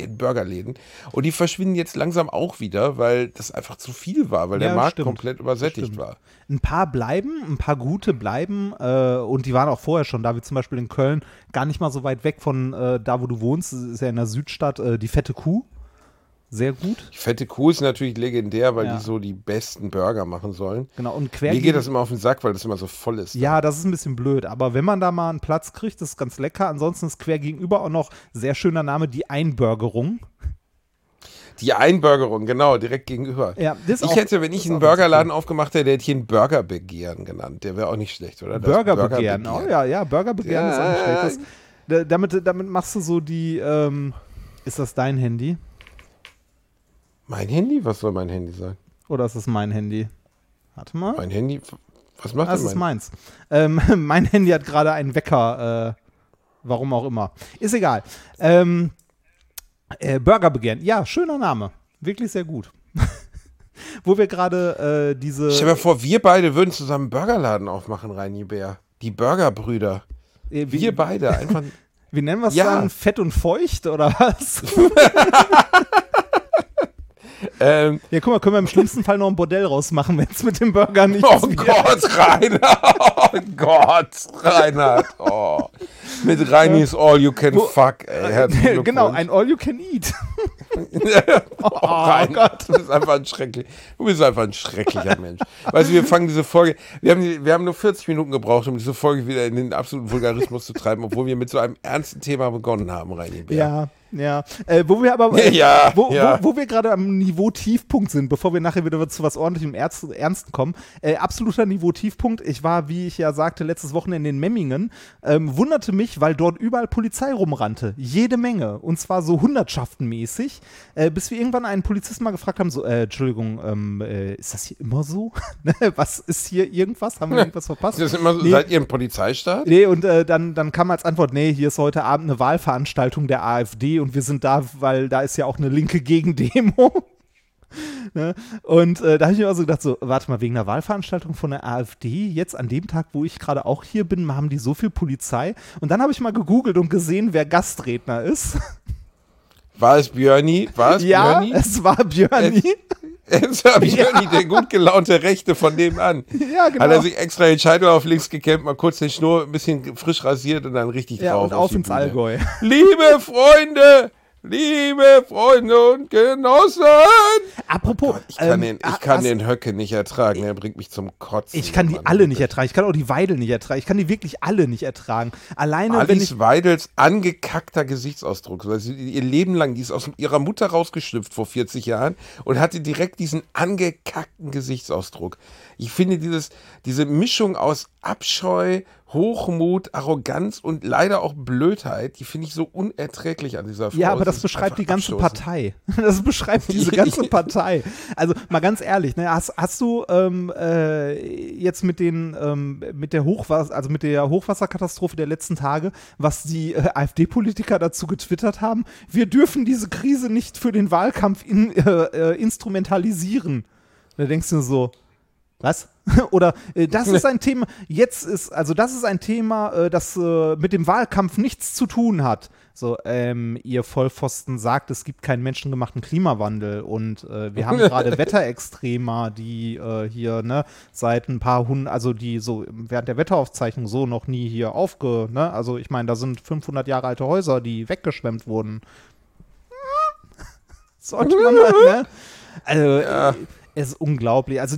Und die verschwinden jetzt langsam auch wieder, weil das einfach zu viel war, weil der Markt komplett übersättigt war. Ein paar bleiben, ein paar gute bleiben. Und die waren auch vorher schon da, wie zum Beispiel in Köln, gar nicht mal so weit weg von da, wo du wohnst. Das ist ja in der Südstadt, die Fette Kuh. Sehr gut. Die Fette Kuh ist natürlich legendär, weil die so die besten Burger machen sollen. Genau, und mir geht das immer auf den Sack, weil das immer so voll ist. Ja, das ist ein bisschen blöd, aber wenn man da mal einen Platz kriegt, das ist ganz lecker. Ansonsten ist quer gegenüber auch noch sehr schöner Name, die Einburgerung. Die Einburgerung, genau, direkt gegenüber. Ja, ich hätte, wenn ich einen Burgerladen aufgemacht hätte, hätte ich ihn Burgerbegehren genannt. Der wäre auch nicht schlecht, oder? Burgerbegehren, oh ja, Burgerbegehren ist auch nicht schlecht. Damit machst du so die, ist das dein Handy? Mein Handy? Was soll mein Handy sein? Oder ist das mein Handy? Warte mal. Mein Handy? Was macht das ist meins. Mein Handy hat gerade einen Wecker, warum auch immer. Ist egal. Burger begehren. Ja, schöner Name. Wirklich sehr gut. Wo wir gerade diese... Stell dir mal vor, wir beide würden zusammen einen Burgerladen aufmachen, Reini Bär. Die Burgerbrüder. Wir beide. Einfach. Wie nennen wir es dann? Fett und feucht oder was? Ja, guck mal, können wir im schlimmsten Fall noch ein Bordell rausmachen, wenn es mit dem Burger nicht wird. Gott, Reinhard. Oh Gott, Reinhard. Oh. Mit Reinis All You Can Fuck. Ey, genau, ein All You Can Eat. Reinhard, du bist einfach ein schrecklicher Mensch. Weißt du, wir fangen diese Folge, wir haben nur 40 Minuten gebraucht, um diese Folge wieder in den absoluten Vulgarismus zu treiben, obwohl wir mit so einem ernsten Thema begonnen haben, Reini Bär. Ja. Wo wir aber, wo wir gerade am Niveau-Tiefpunkt sind, bevor wir nachher wieder zu was ordentlichem Ernsten kommen. Absoluter Niveau-Tiefpunkt. Ich war, wie ich ja sagte, letztes Wochenende in Memmingen. Wunderte mich, weil dort überall Polizei rumrannte. Jede Menge. Und zwar so hundertschaftenmäßig. Bis wir irgendwann einen Polizisten mal gefragt haben, so, Entschuldigung, ist das hier immer so? Was ist hier irgendwas? Haben wir irgendwas verpasst? Ist das immer so? Nee. Seid ihr im Polizeistaat? Nee, und dann kam als Antwort, nee, hier ist heute Abend eine Wahlveranstaltung der AfD und wir sind da, weil da ist ja auch eine linke Gegendemo. Ne? Und da habe ich mir also gedacht, so, warte mal, wegen einer Wahlveranstaltung von der AfD, jetzt an dem Tag, wo ich gerade auch hier bin, haben die so viel Polizei. Und dann habe ich mal gegoogelt und gesehen, wer Gastredner ist. War es Björni? Ja, es war Björni. Es war Björni, der gut gelaunte Rechte von nebenan. Ja, genau. Hat er sich extra den Scheitel auf links gekämmt, mal kurz den Schnurr ein bisschen frisch rasiert und dann richtig drauf. Ja, und auf ins Allgäu. Liebe Freunde und Genossen! Apropos, Gott, ich kann den Höcke nicht ertragen, der bringt mich zum Kotzen. Ich kann die alle nicht ertragen, ich kann auch die Weidel nicht ertragen, ich kann die wirklich alle nicht ertragen. Alleine, Alice Weidels angekackter Gesichtsausdruck, also ihr Leben lang, die ist aus ihrer Mutter rausgeschlüpft vor 40 Jahren und hatte direkt diesen angekackten Gesichtsausdruck. Ich finde diese Mischung aus Abscheu, Hochmut, Arroganz und leider auch Blödheit, die finde ich so unerträglich an dieser Frau. Ja, aber das beschreibt die ganze Partei. Das beschreibt diese ganze Partei. Also mal ganz ehrlich, ne, hast du jetzt mit der Hochwasserkatastrophe der letzten Tage, was die AfD-Politiker dazu getwittert haben? Wir dürfen diese Krise nicht für den Wahlkampf instrumentalisieren. Da denkst du so, was? Oder das ist ein Thema, das ist ein Thema, das mit dem Wahlkampf nichts zu tun hat. So, ihr Vollpfosten sagt, es gibt keinen menschengemachten Klimawandel und wir haben gerade Wetterextremer, die hier, ne, seit ein paar also die so während der Wetteraufzeichnung so noch nie hier ne, also ich meine, da sind 500 Jahre alte Häuser, die weggeschwemmt wurden. Sollte man mal, ne? Also, ja. Es ist unglaublich. Also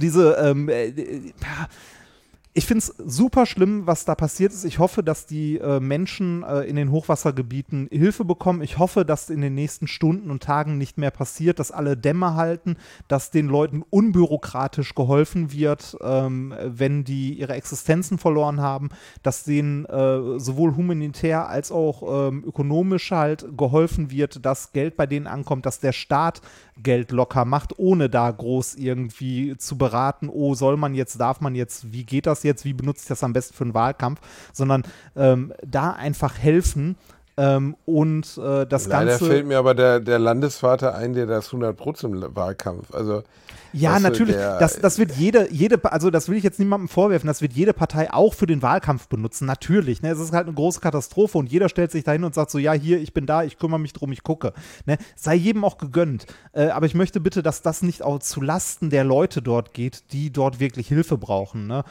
ich finde es super schlimm, was da passiert ist. Ich hoffe, dass die Menschen in den Hochwassergebieten Hilfe bekommen. Ich hoffe, dass in den nächsten Stunden und Tagen nicht mehr passiert, dass alle Dämme halten, dass den Leuten unbürokratisch geholfen wird, wenn die ihre Existenzen verloren haben, dass denen sowohl humanitär als auch ökonomisch halt geholfen wird, dass Geld bei denen ankommt, dass der Staat Geld locker macht, ohne da groß irgendwie zu beraten, oh, soll man jetzt, darf man jetzt, wie geht das jetzt, wie benutze ich das am besten für einen Wahlkampf, sondern da einfach helfen und das Leider Ganze... fällt mir aber der Landesvater ein, der das 100% zum Wahlkampf, also... Ja, natürlich, das wird also das will ich jetzt niemandem vorwerfen, das wird jede Partei auch für den Wahlkampf benutzen, natürlich, ne, es ist halt eine große Katastrophe und jeder stellt sich dahin und sagt so, ja, hier, ich bin da, ich kümmere mich drum, ich gucke, ne, sei jedem auch gegönnt, aber ich möchte bitte, dass das nicht auch zu Lasten der Leute dort geht, die dort wirklich Hilfe brauchen, ne,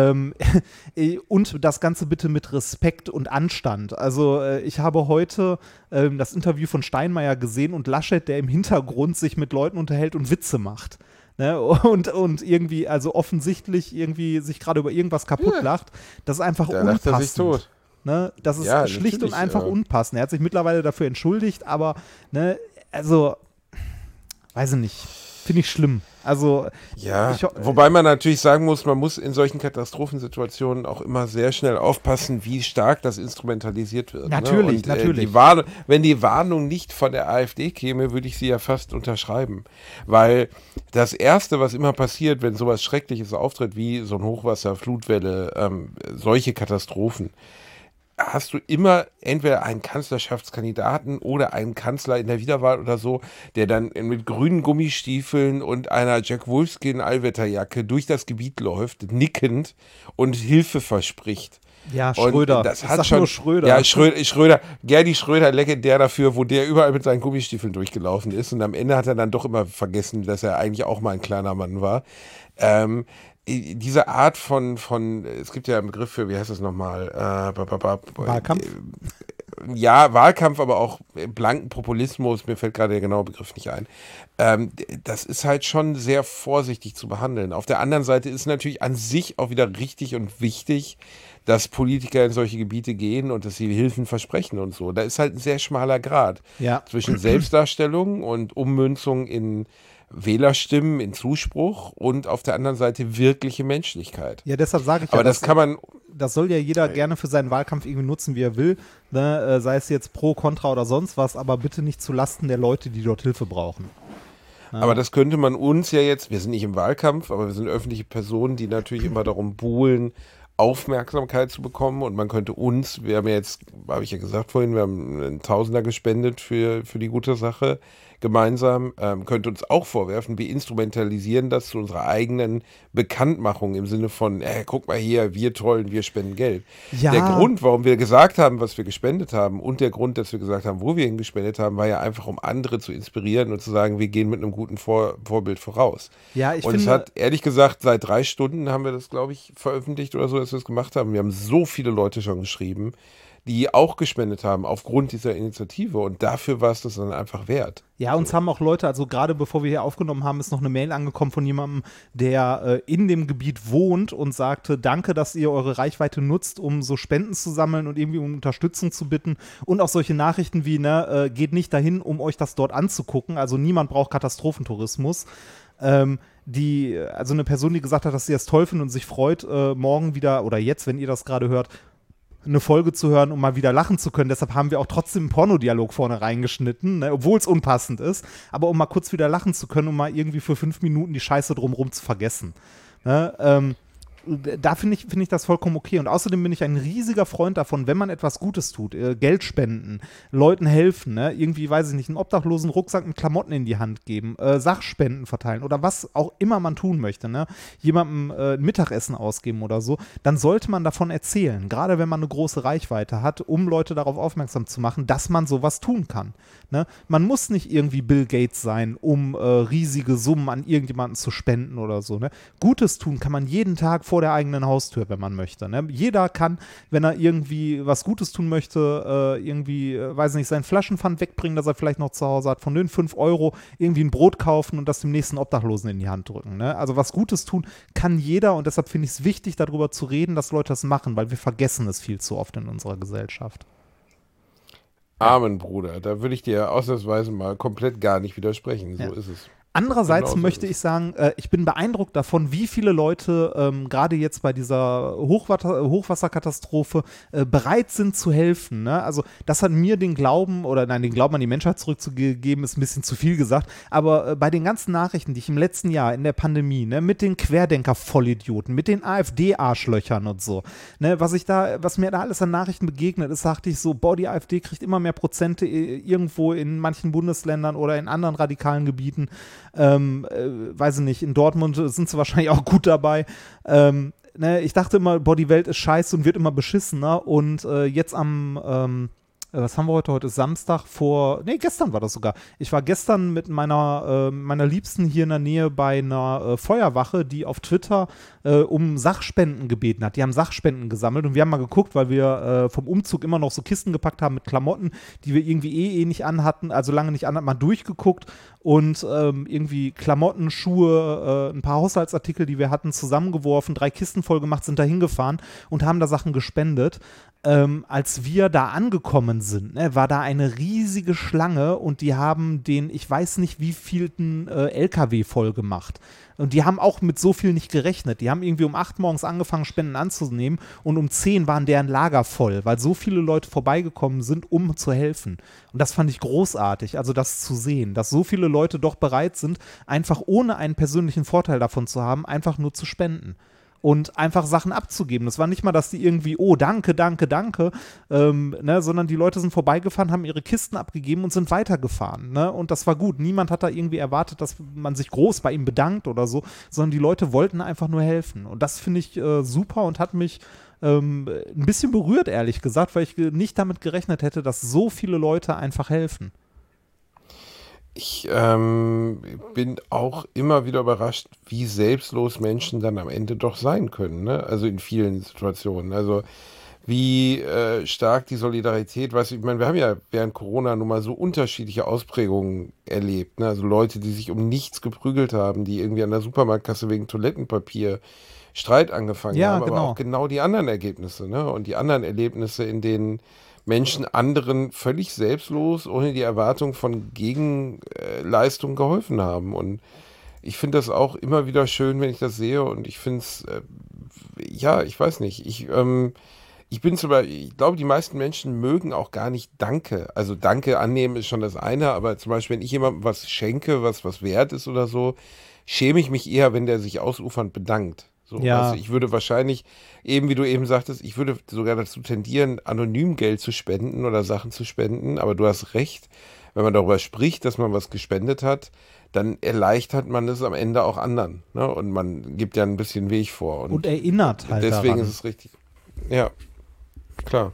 und das Ganze bitte mit Respekt und Anstand, also ich habe heute das Interview von Steinmeier gesehen und Laschet, der im Hintergrund sich mit Leuten unterhält und Witze macht. Ne, und irgendwie, also offensichtlich irgendwie sich gerade über irgendwas kaputt lacht, das ist einfach unpassend. Lacht er sich tot. Ne, das ist schlicht und einfach unpassend. Er hat sich mittlerweile dafür entschuldigt, aber, ne, also, weiß ich nicht. Finde ich schlimm. Also ja, wobei man natürlich sagen muss, man muss in solchen Katastrophensituationen auch immer sehr schnell aufpassen, wie stark das instrumentalisiert wird. Natürlich, ne? Und, natürlich. Wenn die Warnung nicht von der AfD käme, würde ich sie ja fast unterschreiben. Weil das Erste, was immer passiert, wenn sowas Schreckliches auftritt, wie so ein Hochwasser, Flutwelle, solche Katastrophen, hast du immer entweder einen Kanzlerschaftskandidaten oder einen Kanzler in der Wiederwahl oder so, der dann mit grünen Gummistiefeln und einer Jack Wolfskin-Allwetterjacke durch das Gebiet läuft, nickend und Hilfe verspricht. Ja, Schröder. Und das hat schon, nur Schröder. Ja, Schröder, Gerdi Schröder, legendär dafür, wo der überall mit seinen Gummistiefeln durchgelaufen ist. Und am Ende hat er dann doch immer vergessen, dass er eigentlich auch mal ein kleiner Mann war. Diese Art von, es gibt ja einen Begriff für, wie heißt das nochmal? Wahlkampf? Ja, Wahlkampf, aber auch blanken Populismus, mir fällt gerade der genaue Begriff nicht ein. Das ist halt schon sehr vorsichtig zu behandeln. Auf der anderen Seite ist natürlich an sich auch wieder richtig und wichtig, dass Politiker in solche Gebiete gehen und dass sie Hilfen versprechen und so. Da ist halt ein sehr schmaler Grad zwischen Selbstdarstellung und Ummünzung in Wählerstimmen, in Zuspruch und auf der anderen Seite wirkliche Menschlichkeit. Ja, deshalb sage ich aber das kann man. Das soll ja jeder gerne für seinen Wahlkampf irgendwie nutzen, wie er will. Ne? Sei es jetzt pro, contra oder sonst was, aber bitte nicht zu Lasten der Leute, die dort Hilfe brauchen. Ja. Aber das könnte man uns ja jetzt, wir sind nicht im Wahlkampf, aber wir sind öffentliche Personen, die natürlich immer darum buhlen, Aufmerksamkeit zu bekommen, und man könnte uns, wir haben ja jetzt, habe ich ja gesagt vorhin, wir haben einen Tausender gespendet für die gute Sache gemeinsam, könnte uns auch vorwerfen, wir instrumentalisieren das zu unserer eigenen Bekanntmachung im Sinne von, guck mal hier, wir Tollen, wir spenden Geld. Ja. Der Grund, warum wir gesagt haben, was wir gespendet haben, und der Grund, dass wir gesagt haben, wo wir ihn gespendet haben, war ja einfach, um andere zu inspirieren und zu sagen, wir gehen mit einem guten Vorbild voraus. Ja, und es hat, ehrlich gesagt, seit 3 Stunden haben wir das, glaube ich, veröffentlicht oder so, dass wir es gemacht haben. Wir haben so viele Leute schon geschrieben, die auch gespendet haben aufgrund dieser Initiative, und dafür war es das dann einfach wert. Ja, uns haben auch Leute, also gerade bevor wir hier aufgenommen haben, ist noch eine Mail angekommen von jemandem, der in dem Gebiet wohnt und sagte, danke, dass ihr eure Reichweite nutzt, um so Spenden zu sammeln und irgendwie um Unterstützung zu bitten, und auch solche Nachrichten wie, geht nicht dahin, um euch das dort anzugucken, also niemand braucht Katastrophentourismus. Also eine Person, die gesagt hat, dass sie das toll findet und sich freut, morgen wieder oder jetzt, wenn ihr das gerade hört, eine Folge zu hören, um mal wieder lachen zu können. Deshalb haben wir auch trotzdem einen Pornodialog vorne reingeschnitten, ne, obwohl es unpassend ist, aber um mal kurz wieder lachen zu können, um mal irgendwie für 5 Minuten die Scheiße drumherum zu vergessen. Ne, da finde ich das vollkommen okay. Und außerdem bin ich ein riesiger Freund davon, wenn man etwas Gutes tut, Geld spenden, Leuten helfen, ne? Irgendwie, weiß ich nicht, einen obdachlosen Rucksack mit Klamotten in die Hand geben, Sachspenden verteilen oder was auch immer man tun möchte, ne? Jemandem ein Mittagessen ausgeben oder so, dann sollte man davon erzählen, gerade wenn man eine große Reichweite hat, um Leute darauf aufmerksam zu machen, dass man sowas tun kann. Ne? Man muss nicht irgendwie Bill Gates sein, um riesige Summen an irgendjemanden zu spenden oder so. Ne? Gutes tun kann man jeden Tag vor der eigenen Haustür, wenn man möchte. Ne? Jeder kann, wenn er irgendwie was Gutes tun möchte, weiß nicht, seinen Flaschenpfand wegbringen, das er vielleicht noch zu Hause hat, von den 5 € irgendwie ein Brot kaufen und das dem nächsten Obdachlosen in die Hand drücken. Ne? Also was Gutes tun kann jeder, und deshalb finde ich es wichtig, darüber zu reden, dass Leute das machen, weil wir vergessen es viel zu oft in unserer Gesellschaft. Amen, Bruder. Da würde ich dir ausnahmsweise mal komplett gar nicht widersprechen. So ist es. Andererseits möchte ich sagen, ich bin beeindruckt davon, wie viele Leute gerade jetzt bei dieser Hochwasserkatastrophe bereit sind zu helfen. Ne? Also das hat mir den Glauben an die Menschheit zurückzugeben, ist ein bisschen zu viel gesagt, aber bei den ganzen Nachrichten, die ich im letzten Jahr in der Pandemie, ne, mit den Querdenker-Vollidioten, mit den AfD-Arschlöchern und so, ne, was mir da alles an Nachrichten begegnet ist, dachte ich so, die AfD kriegt immer mehr Prozente irgendwo in manchen Bundesländern oder in anderen radikalen Gebieten. Weiß ich nicht, in Dortmund sind sie wahrscheinlich auch gut dabei. Ich dachte immer, die Welt ist scheiße und wird immer beschissener, und jetzt was haben wir heute? Heute ist Samstag gestern war das sogar. Ich war gestern mit meiner Liebsten hier in der Nähe bei einer Feuerwache, die auf Twitter um Sachspenden gebeten hat. Die haben Sachspenden gesammelt, und wir haben mal geguckt, weil wir vom Umzug immer noch so Kisten gepackt haben mit Klamotten, die wir irgendwie nicht anhatten, also lange nicht anhatten, mal durchgeguckt und irgendwie Klamotten, Schuhe, ein paar Haushaltsartikel, die wir hatten, zusammengeworfen, 3 Kisten voll gemacht, sind da hingefahren und haben da Sachen gespendet. als wir da angekommen sind, ne, war da eine riesige Schlange und die haben den, ich weiß nicht wievielten LKW voll gemacht. Und die haben auch mit so viel nicht gerechnet. Die haben irgendwie um 8 morgens angefangen, Spenden anzunehmen und um 10 waren deren Lager voll, weil so viele Leute vorbeigekommen sind, um zu helfen. Und das fand ich großartig, also das zu sehen, dass so viele Leute doch bereit sind, einfach ohne einen persönlichen Vorteil davon zu haben, einfach nur zu spenden. Und einfach Sachen abzugeben. Das war nicht mal, dass die irgendwie, oh, danke, ne, sondern die Leute sind vorbeigefahren, haben ihre Kisten abgegeben und sind weitergefahren. Ne? Und das war gut. Niemand hat da irgendwie erwartet, dass man sich groß bei ihm bedankt oder so, sondern die Leute wollten einfach nur helfen. Und das finde ich super und hat mich ein bisschen berührt, ehrlich gesagt, weil ich nicht damit gerechnet hätte, dass so viele Leute einfach helfen. Ich bin auch immer wieder überrascht, wie selbstlos Menschen dann am Ende doch sein können, ne? Also in vielen Situationen. Also wie stark die Solidarität, weißt du, ich meine, wir haben ja während Corona nun mal so unterschiedliche Ausprägungen erlebt, ne? Also Leute, die sich um nichts geprügelt haben, die irgendwie an der Supermarktkasse wegen Toilettenpapier Streit angefangen haben, aber auch genau die anderen Ergebnisse, ne? Und die anderen Erlebnisse, in denen Menschen anderen völlig selbstlos, ohne die Erwartung von Gegenleistung geholfen haben. Und ich finde das auch immer wieder schön, wenn ich das sehe. Und ich finde es, ja, ich weiß nicht. Ich glaube, die meisten Menschen mögen auch gar nicht Danke. Also Danke annehmen ist schon das eine, aber zum Beispiel, wenn ich jemandem was schenke, was wert ist oder so, schäme ich mich eher, wenn der sich ausufernd bedankt. So, ja. Also ich würde wahrscheinlich, eben wie du eben sagtest, ich würde sogar dazu tendieren, anonym Geld zu spenden oder Sachen zu spenden, aber du hast recht, wenn man darüber spricht, dass man was gespendet hat, dann erleichtert man es am Ende auch anderen, ne? Und man gibt ja ein bisschen Weg vor. Und erinnert halt deswegen daran. ist es richtig. Ja, klar.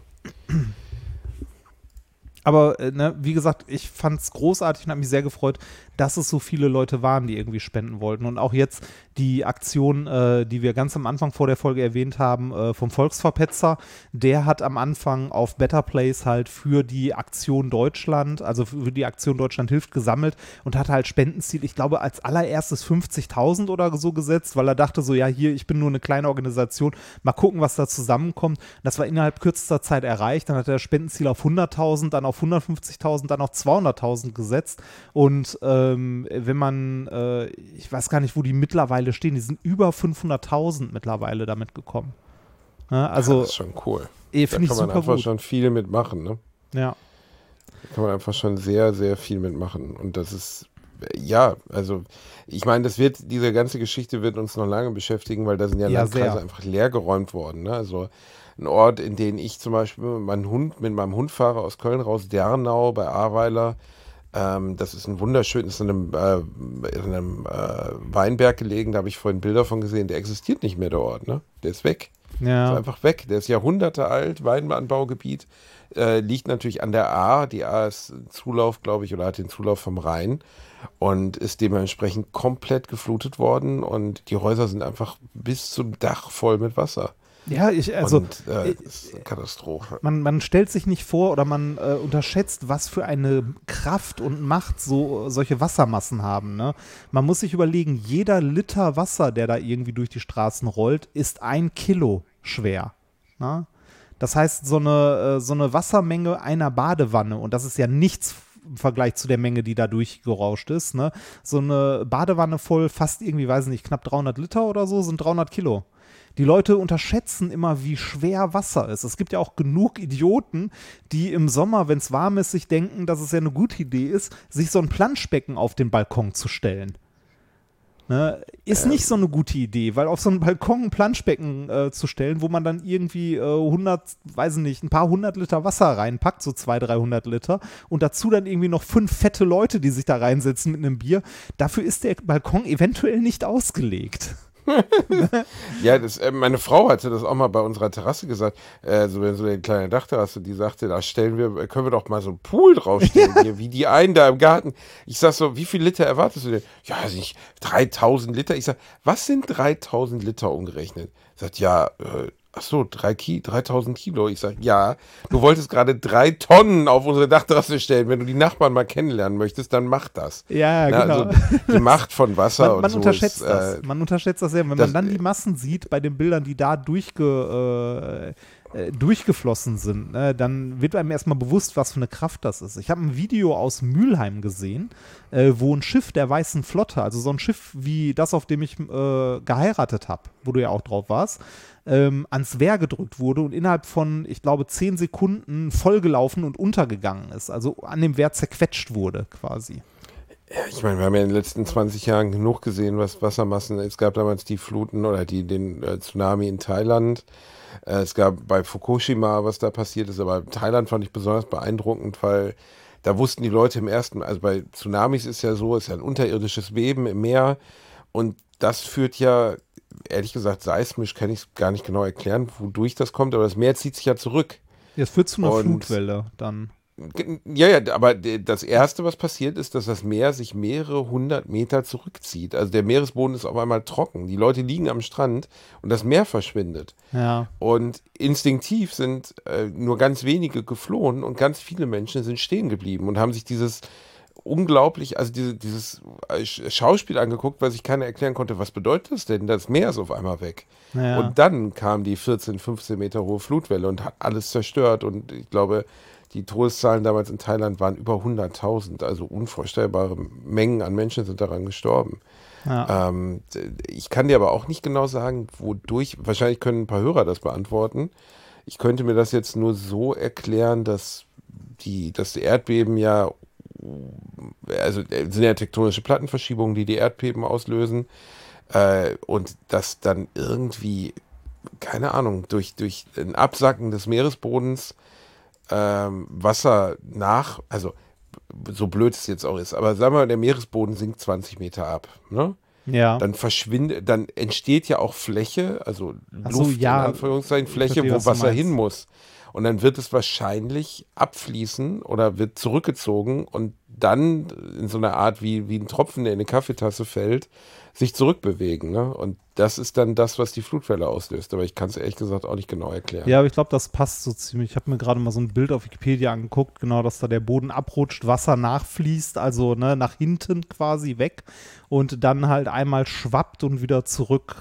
Aber ne, wie gesagt, ich fand es großartig und habe mich sehr gefreut, dass es so viele Leute waren, die irgendwie spenden wollten. Und auch jetzt die Aktion, die wir ganz am Anfang vor der Folge erwähnt haben, vom Volksverpetzer, der hat am Anfang auf Better Place halt für die Aktion Deutschland, also für die Aktion Deutschland hilft, gesammelt und hat halt Spendenziel, ich glaube, als allererstes 50.000 oder so gesetzt, weil er dachte so, ja, hier, ich bin nur eine kleine Organisation, mal gucken, was da zusammenkommt. Das war innerhalb kürzester Zeit erreicht. Dann hat er das Spendenziel auf 100.000, dann auf 150.000, dann auf 200.000 gesetzt. Und wenn man, ich weiß gar nicht, wo die mittlerweile stehen, die sind über 500.000 mittlerweile damit gekommen. Ja, also, das ist schon cool. Finde ich super gut. Da kann man einfach schon viel mitmachen, ne? Ja. Da kann man einfach schon sehr, sehr viel mitmachen. Und das ist, ja, also ich meine, diese ganze Geschichte wird uns noch lange beschäftigen, weil da sind ja Landkreise einfach leergeräumt worden, ne? Also ein Ort, in den ich zum Beispiel mit meinem Hund fahre aus Köln raus, Dernau bei Ahrweiler. Das ist ein wunderschön, ist in einem Weinberg gelegen, da habe ich vorhin Bilder von gesehen, der existiert nicht mehr, der Ort, ne? Der ist weg. Ja. Ist einfach weg. Der ist Jahrhunderte alt, Weinanbaugebiet, liegt natürlich an der Ahr. Die Ahr ist Zulauf, glaube ich, oder hat den Zulauf vom Rhein und ist dementsprechend komplett geflutet worden und die Häuser sind einfach bis zum Dach voll mit Wasser. Ja, das ist eine Katastrophe. Man stellt sich nicht vor oder man unterschätzt, was für eine Kraft und Macht solche Wassermassen haben. Ne? Man muss sich überlegen, jeder Liter Wasser, der da irgendwie durch die Straßen rollt, ist 1 Kilo schwer. Ne? Das heißt, so eine Wassermenge einer Badewanne, und das ist ja nichts im Vergleich zu der Menge, die da durchgerauscht ist, ne? So eine Badewanne voll, fast irgendwie, weiß ich nicht, knapp 300 Liter oder so, sind 300 Kilo. Die Leute unterschätzen immer, wie schwer Wasser ist. Es gibt ja auch genug Idioten, die im Sommer, wenn es warm ist, sich denken, dass es ja eine gute Idee ist, sich so ein Planschbecken auf den Balkon zu stellen. Ne? Ist nicht so eine gute Idee, weil auf so einen Balkon ein Planschbecken zu stellen, wo man dann irgendwie ein paar 100 Liter Wasser reinpackt, so 200, 300 Liter, und dazu dann irgendwie noch 5 fette Leute, die sich da reinsetzen mit einem Bier, dafür ist der Balkon eventuell nicht ausgelegt. Ja, meine Frau hatte das auch mal bei unserer Terrasse gesagt, so eine kleine Dachterrasse, die sagte, da können wir doch mal so einen Pool draufstellen, hier, wie die einen da im Garten. Ich sag so, wie viel Liter erwartest du denn? Ja, also nicht 3.000 Liter. Ich sag, was sind 3.000 Liter umgerechnet? Sagt, ja, 3.000 Kilo. Ich sag, ja, du wolltest gerade 3 Tonnen auf unsere Dachterrasse stellen. Wenn du die Nachbarn mal kennenlernen möchtest, dann mach das. Ja, genau. Also die Macht von Wasser man so unterschätzt ist, das. Man unterschätzt das sehr. Wenn man dann die Massen sieht bei den Bildern, die da durchgeflossen sind, ne, dann wird einem erstmal bewusst, was für eine Kraft das ist. Ich habe ein Video aus Mülheim gesehen, wo ein Schiff der Weißen Flotte, also so ein Schiff wie das, auf dem ich geheiratet habe, wo du ja auch drauf warst, ans Wehr gedrückt wurde und innerhalb von, ich glaube, 10 Sekunden vollgelaufen und untergegangen ist. Also an dem Wehr zerquetscht wurde quasi. Ja, ich meine, wir haben ja in den letzten 20 Jahren genug gesehen, was Wassermassen, es gab damals die Fluten oder den Tsunami in Thailand. Es gab bei Fukushima, was da passiert ist, aber Thailand fand ich besonders beeindruckend, weil da wussten die Leute also bei Tsunamis ist ja ein unterirdisches Beben im Meer und das führt ja, ehrlich gesagt, seismisch kann ich es gar nicht genau erklären, wodurch das kommt, aber das Meer zieht sich ja zurück. Es führt zu einer Flutwelle dann. Ja, aber das Erste, was passiert, ist, dass das Meer sich mehrere 100 Meter zurückzieht. Also der Meeresboden ist auf einmal trocken. Die Leute liegen am Strand und das Meer verschwindet. Ja. Und instinktiv sind nur ganz wenige geflohen und ganz viele Menschen sind stehen geblieben und haben sich dieses unglaublich, also dieses Schauspiel angeguckt, weil sich keiner erklären konnte, was bedeutet das denn? Das Meer ist auf einmal weg. Ja. Und dann kam die 14, 15 Meter hohe Flutwelle und hat alles zerstört und ich glaube, die Todeszahlen damals in Thailand waren über 100.000, also unvorstellbare Mengen an Menschen sind daran gestorben. Ja. Ich kann dir aber auch nicht genau sagen, wodurch, wahrscheinlich können ein paar Hörer das beantworten. Ich könnte mir das jetzt nur so erklären, dass die Erdbeben ja, also sind ja tektonische Plattenverschiebungen, die Erdbeben auslösen und dass dann irgendwie, keine Ahnung, durch ein Absacken des Meeresbodens Wasser also so blöd es jetzt auch ist, aber sagen wir mal, der Meeresboden sinkt 20 Meter ab, ne? Ja. Dann entsteht ja auch Fläche, also Ach so, Luft, ja. in Anführungszeichen, Fläche, verstehe, wo was du Wasser meinst. hin muss. Und dann wird es wahrscheinlich abfließen oder wird zurückgezogen und dann in so einer Art wie ein Tropfen, der in eine Kaffeetasse fällt, sich zurückbewegen. Ne? Und das ist dann das, was die Flutwelle auslöst. Aber ich kann es ehrlich gesagt auch nicht genau erklären. Ja, aber ich glaube, das passt so ziemlich. Ich habe mir gerade mal so ein Bild auf Wikipedia angeguckt, genau, dass da der Boden abrutscht, Wasser nachfließt, also ne, nach hinten quasi weg und dann halt einmal schwappt und wieder zurück,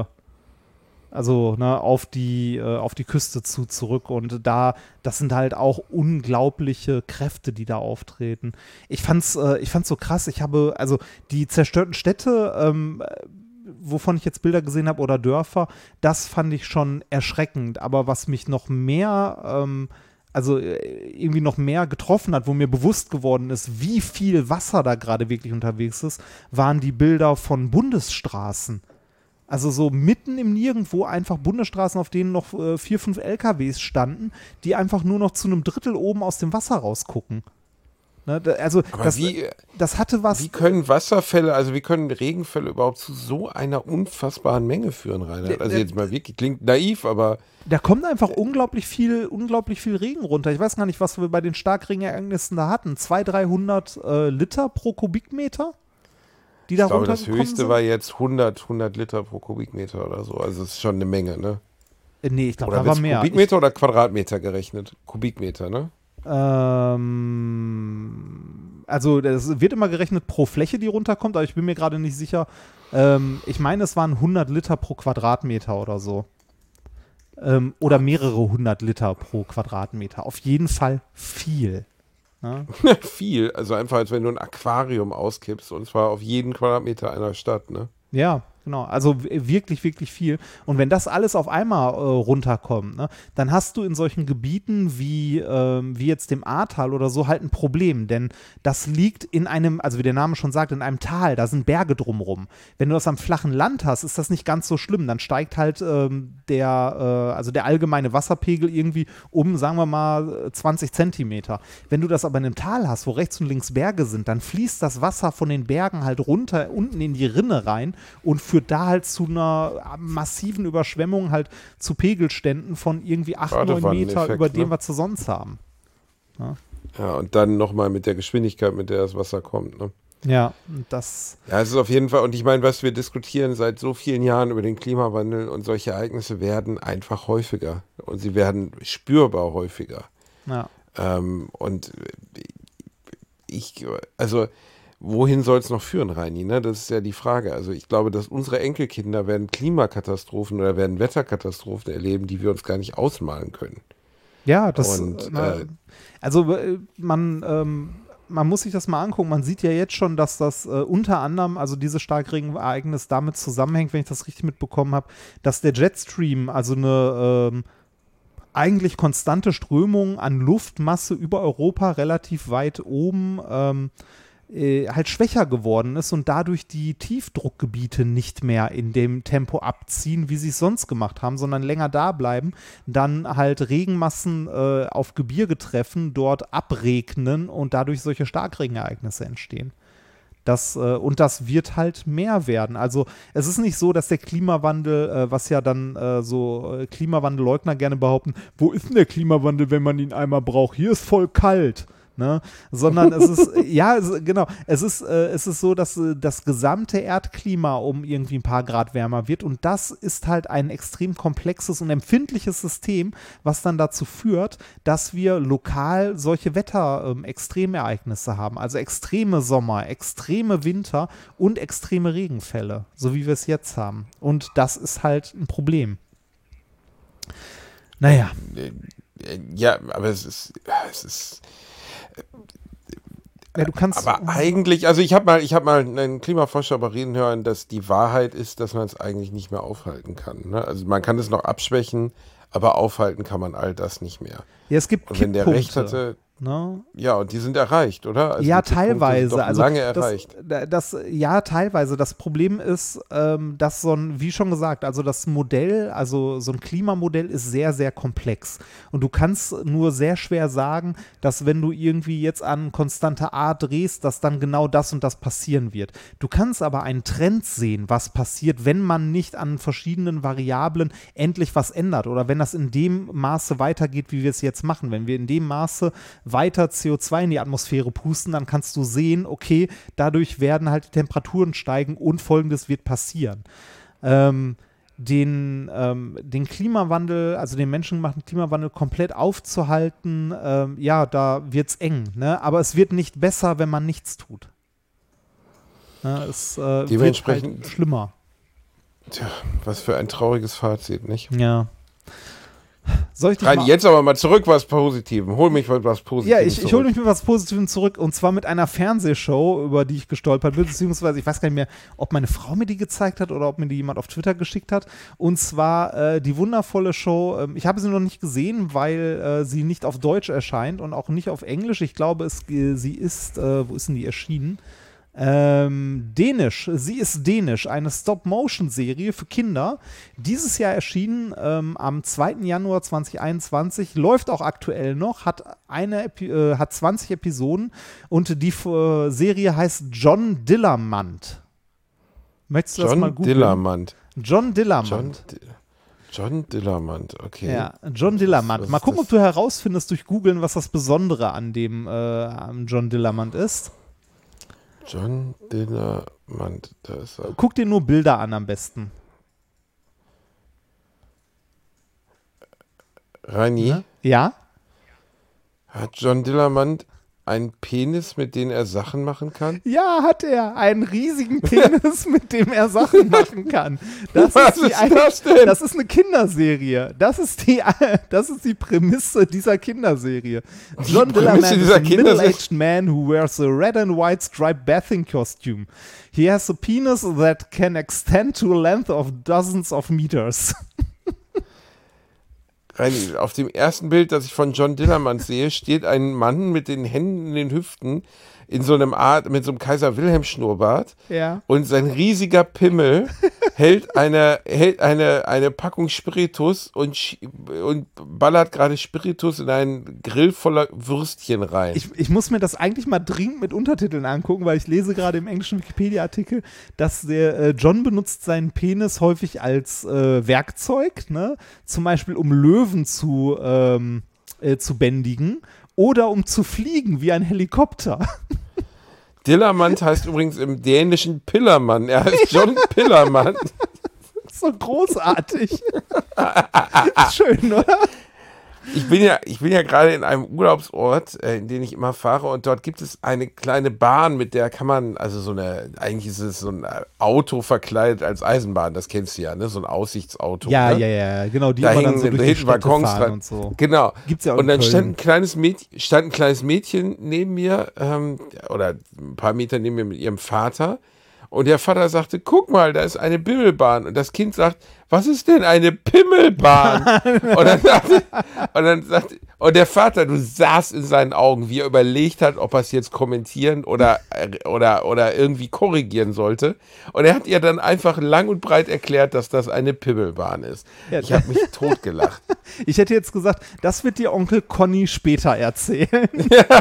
also ne, auf die Küste zurück und das sind halt auch unglaubliche Kräfte, die da auftreten. Ich fand's so krass, also die zerstörten Städte, wovon ich jetzt Bilder gesehen habe oder Dörfer, das fand ich schon erschreckend, aber was mich noch mehr, irgendwie noch mehr getroffen hat, wo mir bewusst geworden ist, wie viel Wasser da gerade wirklich unterwegs ist, waren die Bilder von Bundesstraßen. Also so mitten im Nirgendwo einfach Bundesstraßen, auf denen noch 4, 5 LKWs standen, die einfach nur noch zu einem Drittel oben aus dem Wasser rausgucken. Ne, also Aber das hatte was. Wie können wie können Regenfälle überhaupt zu so einer unfassbaren Menge führen, Reinhard? Also jetzt mal wirklich, klingt naiv, aber Da kommt einfach unglaublich viel Regen runter. Ich weiß gar nicht, was wir bei den Starkregenereignissen da hatten. 200-300 Liter pro Kubikmeter? Die da ich glaube, das runtergekommen höchste sind? war jetzt 100 Liter pro Kubikmeter oder so. Also das ist schon eine Menge, ne? Nee, ich glaube, Oder da war wird's mehr. Kubikmeter oder Quadratmeter gerechnet? Kubikmeter, ne? Also das wird immer gerechnet pro Fläche, die runterkommt, aber ich bin mir gerade nicht sicher. Ich meine, es waren 100 Liter pro Quadratmeter oder so. Oder mehrere 100 Liter pro Quadratmeter. Auf jeden Fall viel. Ja? Viel. Also einfach, als wenn du ein Aquarium auskippst und zwar auf jeden Quadratmeter einer Stadt, ne? Ja, genau. Also wirklich, wirklich viel. Und wenn das alles auf einmal runterkommt, ne, dann hast du in solchen Gebieten wie jetzt dem Ahrtal oder so halt ein Problem. Denn das liegt in einem, also wie der Name schon sagt, in einem Tal. Da sind Berge drumrum. Wenn du das am flachen Land hast, ist das nicht ganz so schlimm. Dann steigt halt der allgemeine Wasserpegel irgendwie um, sagen wir mal, 20 Zentimeter. Wenn du das aber in einem Tal hast, wo rechts und links Berge sind, dann fließt das Wasser von den Bergen halt runter, unten in die Rinne rein und führt da halt zu einer massiven Überschwemmung, halt zu Pegelständen von irgendwie 8, 9 Meter über dem, was sie sonst haben. Ja, und dann nochmal mit der Geschwindigkeit, mit der das Wasser kommt, ne? Ja, das. Ja, es ist auf jeden Fall, und ich meine, was wir diskutieren seit so vielen Jahren über den Klimawandel und solche Ereignisse werden einfach häufiger und sie werden spürbar häufiger. Ja. Und also wohin soll es noch führen, Reini? Ne? Das ist ja die Frage. Also ich glaube, dass unsere Enkelkinder werden Klimakatastrophen oder werden Wetterkatastrophen erleben, die wir uns gar nicht ausmalen können. Ja, das, Und, man muss sich das mal angucken. Man sieht ja jetzt schon, dass das unter anderem, also dieses Starkregenereignis damit zusammenhängt, wenn ich das richtig mitbekommen habe, dass der Jetstream, also eine eigentlich konstante Strömung an Luftmasse über Europa relativ weit oben halt schwächer geworden ist und dadurch die Tiefdruckgebiete nicht mehr in dem Tempo abziehen, wie sie es sonst gemacht haben, sondern länger da bleiben, dann halt Regenmassen auf Gebirge treffen, dort abregnen und dadurch solche Starkregenereignisse entstehen. Und das wird halt mehr werden. Also es ist nicht so, dass der Klimawandel, was ja dann so Klimawandelleugner gerne behaupten, wo ist denn der Klimawandel, wenn man ihn einmal braucht? Hier ist voll kalt. Ne? Sondern es ist, es ist so, dass das gesamte Erdklima um irgendwie ein paar Grad wärmer wird und das ist halt ein extrem komplexes und empfindliches System, was dann dazu führt, dass wir lokal solche Extremereignisse haben, also extreme Sommer, extreme Winter und extreme Regenfälle, so wie wir es jetzt haben. Und das ist halt ein Problem. Naja. Ja, aber es ist ja, du kannst. Aber eigentlich, also ich hab mal einen Klimaforscher reden hören, dass die Wahrheit ist, dass man es eigentlich nicht mehr aufhalten kann. Ne? Also man kann es noch abschwächen, aber aufhalten kann man all das nicht mehr. Ja, es gibt und wenn der recht hatte, ne? Ja, und die sind erreicht, oder? Also ja, teilweise. Also lange erreicht. Ja, teilweise. Das Problem ist, dass wie schon gesagt, also das Modell, also so ein Klimamodell ist sehr, sehr komplex. Und du kannst nur sehr schwer sagen, dass wenn du irgendwie jetzt an konstante A drehst, dass dann genau das und das passieren wird. Du kannst aber einen Trend sehen, was passiert, wenn man nicht an verschiedenen Variablen endlich was ändert oder wenn das in dem Maße weitergeht, wie wir es jetzt machen. Wenn wir in dem Maße weiter CO2 in die Atmosphäre pusten, dann kannst du sehen, okay, dadurch werden halt die Temperaturen steigen und Folgendes wird passieren. Den Klimawandel, also den menschengemachten Klimawandel komplett aufzuhalten, da wird es eng, ne? Aber es wird nicht besser, wenn man nichts tut. Es wird halt schlimmer. Tja, was für ein trauriges Fazit, nicht? Ja. Soll ich dich jetzt aber mal zurück was Positivem. Hol mich mit was Positivem. Ja, ich hole mich mit was Positivem zurück und zwar mit einer Fernsehshow, über die ich gestolpert bin, beziehungsweise ich weiß gar nicht mehr, ob meine Frau mir die gezeigt hat oder ob mir die jemand auf Twitter geschickt hat. Und zwar die wundervolle Show, ich habe sie noch nicht gesehen, weil sie nicht auf Deutsch erscheint und auch nicht auf Englisch. Ich glaube, sie ist, wo ist denn die erschienen? Dänisch. Sie ist dänisch. Eine Stop-Motion-Serie für Kinder. Dieses Jahr erschienen am 2. Januar 2021. Läuft auch aktuell noch. Hat 20 Episoden. Und die Serie heißt John Dillermand. Möchtest du das mal googeln? John Dillermand. John Dillermand, okay. Ja, John Dillermand. Mal gucken, ob du herausfindest durch Googlen, was das Besondere an dem John Dillermand ist. John Dillermand, da ist er. Guck dir nur Bilder an am besten. Reini? Ja? Hat John Dillermand einen Penis, mit dem er Sachen machen kann? Ja, hat er. Einen riesigen Penis, mit dem er Sachen machen kann. Was ist das denn? Das ist eine Kinderserie. Das ist die Prämisse dieser Kinderserie. John Dillermand is a middle-aged man who wears a red and white striped bathing costume. He has a penis that can extend to a length of dozens of meters. Auf dem ersten Bild, das ich von John Dillermand sehe, steht ein Mann mit den Händen in den Hüften mit so einem Kaiser-Wilhelm-Schnurrbart. Ja. Und sein riesiger Pimmel hält eine Packung Spiritus und ballert gerade Spiritus in einen Grill voller Würstchen rein. Ich muss mir das eigentlich mal dringend mit Untertiteln angucken, weil ich lese gerade im englischen Wikipedia-Artikel, dass der John benutzt seinen Penis häufig als Werkzeug, ne? Zum Beispiel um Löwen zu bändigen oder um zu fliegen wie ein Helikopter. Dillermand heißt übrigens im Dänischen Pillermann. Er heißt John Pillermann. So großartig. Schön, oder? Ich bin ja gerade in einem Urlaubsort, in den ich immer fahre, und dort gibt es eine kleine Bahn, mit der kann man, also eigentlich ist es so ein Auto verkleidet als Eisenbahn, das kennst du ja, ne? So ein Aussichtsauto. Ja, ne? ja, genau, die Da immer dann hängen so durch die hinten Städte Waggons fahren dran. und so. Genau. Gibt's ja auch und in dann Köln. stand ein kleines Mädchen neben mir, oder ein paar Meter neben mir mit ihrem Vater. Und der Vater sagte, guck mal, da ist eine Bimmelbahn. Und das Kind sagt, was ist denn eine Pimmelbahn? und der Vater, du sahst in seinen Augen, wie er überlegt hat, ob er es jetzt kommentieren oder irgendwie korrigieren sollte. Und er hat ihr dann einfach lang und breit erklärt, dass das eine Pimmelbahn ist. Ja. Ich habe mich totgelacht. Ich hätte jetzt gesagt, das wird dir Onkel Conny später erzählen.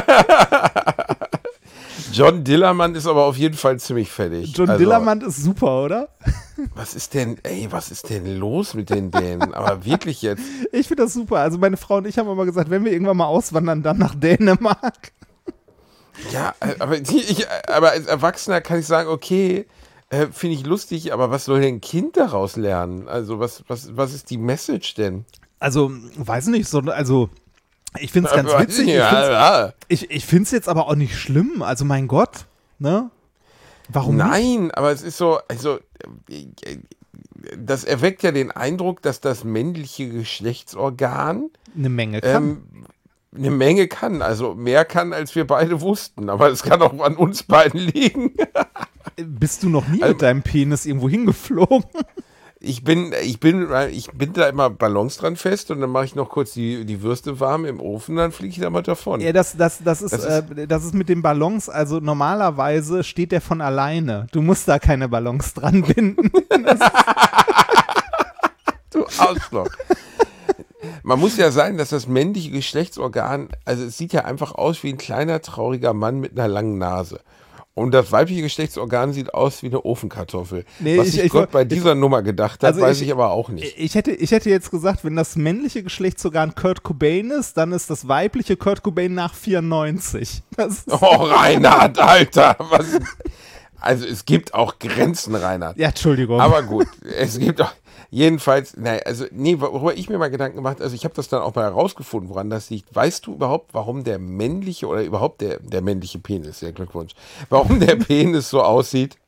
John Dillermann ist aber auf jeden Fall ziemlich fertig. John Dillermann ist super, oder? Was ist denn los mit den Dänen? Aber wirklich jetzt. Ich finde das super. Also meine Frau und ich haben immer gesagt, wenn wir irgendwann mal auswandern, dann nach Dänemark. Ja, aber als Erwachsener kann ich sagen, okay, finde ich lustig, aber was soll denn ein Kind daraus lernen? Also was ist die Message denn? Also, weiß nicht, ich finde es ganz witzig. Ich finde es jetzt aber auch nicht schlimm. Also, mein Gott, ne? Warum nicht? Nein, aber es ist so, also, das erweckt ja den Eindruck, dass das männliche Geschlechtsorgan eine Menge kann. Eine Menge kann, also mehr kann, als wir beide wussten. Aber es kann auch an uns beiden liegen. Bist du noch nie mit deinem Penis irgendwo hingeflogen? Ich bin da immer Ballons dran fest und dann mache ich noch kurz die Würste warm im Ofen, dann fliege ich da mal davon. Ja, das ist mit den Ballons, also normalerweise steht der von alleine. Du musst da keine Ballons dran binden. Du Arschloch. Man muss ja sagen, dass das männliche Geschlechtsorgan, also es sieht ja einfach aus wie ein kleiner, trauriger Mann mit einer langen Nase. Und das weibliche Geschlechtsorgan sieht aus wie eine Ofenkartoffel. Nee, Was sich Gott bei dieser Nummer gedacht hat, weiß ich aber auch nicht. Ich hätte jetzt gesagt, wenn das männliche Geschlechtsorgan Kurt Cobain ist, dann ist das weibliche Kurt Cobain nach 94. Oh, Reinhard, Alter. Also es gibt auch Grenzen, Reinhard. Ja, Entschuldigung. Aber gut, es gibt auch... Jedenfalls, worüber ich mir mal Gedanken gemacht, also ich habe das dann auch mal herausgefunden, woran das liegt. Weißt du überhaupt, warum der männliche oder überhaupt der männliche Penis, ja Glückwunsch, warum der Penis so aussieht?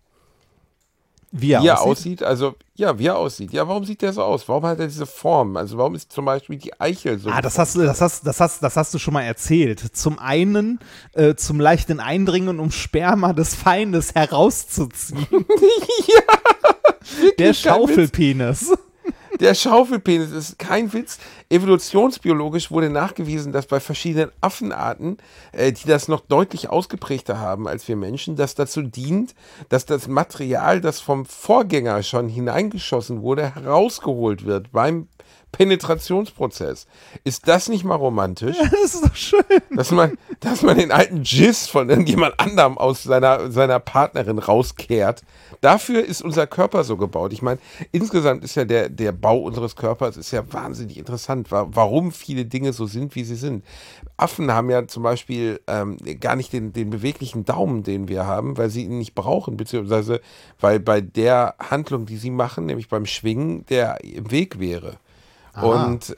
Wie er aussieht? Also, ja, wie er aussieht. Ja, warum sieht der so aus? Warum hat er diese Form? Also, warum ist zum Beispiel die Eichel so? Das hast du schon mal erzählt. Zum einen zum leichten Eindringen, um Sperma des Feindes herauszuziehen. Ja! Der Schaufelpenis. Der Schaufelpenis ist kein Witz. Evolutionsbiologisch wurde nachgewiesen, dass bei verschiedenen Affenarten, die das noch deutlich ausgeprägter haben als wir Menschen, das dazu dient, dass das Material, das vom Vorgänger schon hineingeschossen wurde, herausgeholt wird beim Penetrationsprozess. Ist das nicht mal romantisch? Ja, das ist doch schön. Dass man den alten Giss von irgendjemand anderem aus seiner Partnerin rauskehrt. Dafür ist unser Körper so gebaut. Ich meine, insgesamt ist ja der Bau unseres Körpers ist ja wahnsinnig interessant, warum viele Dinge so sind, wie sie sind. Affen haben ja zum Beispiel gar nicht den beweglichen Daumen, den wir haben, weil sie ihn nicht brauchen, beziehungsweise weil bei der Handlung, die sie machen, nämlich beim Schwingen, der im Weg wäre. Und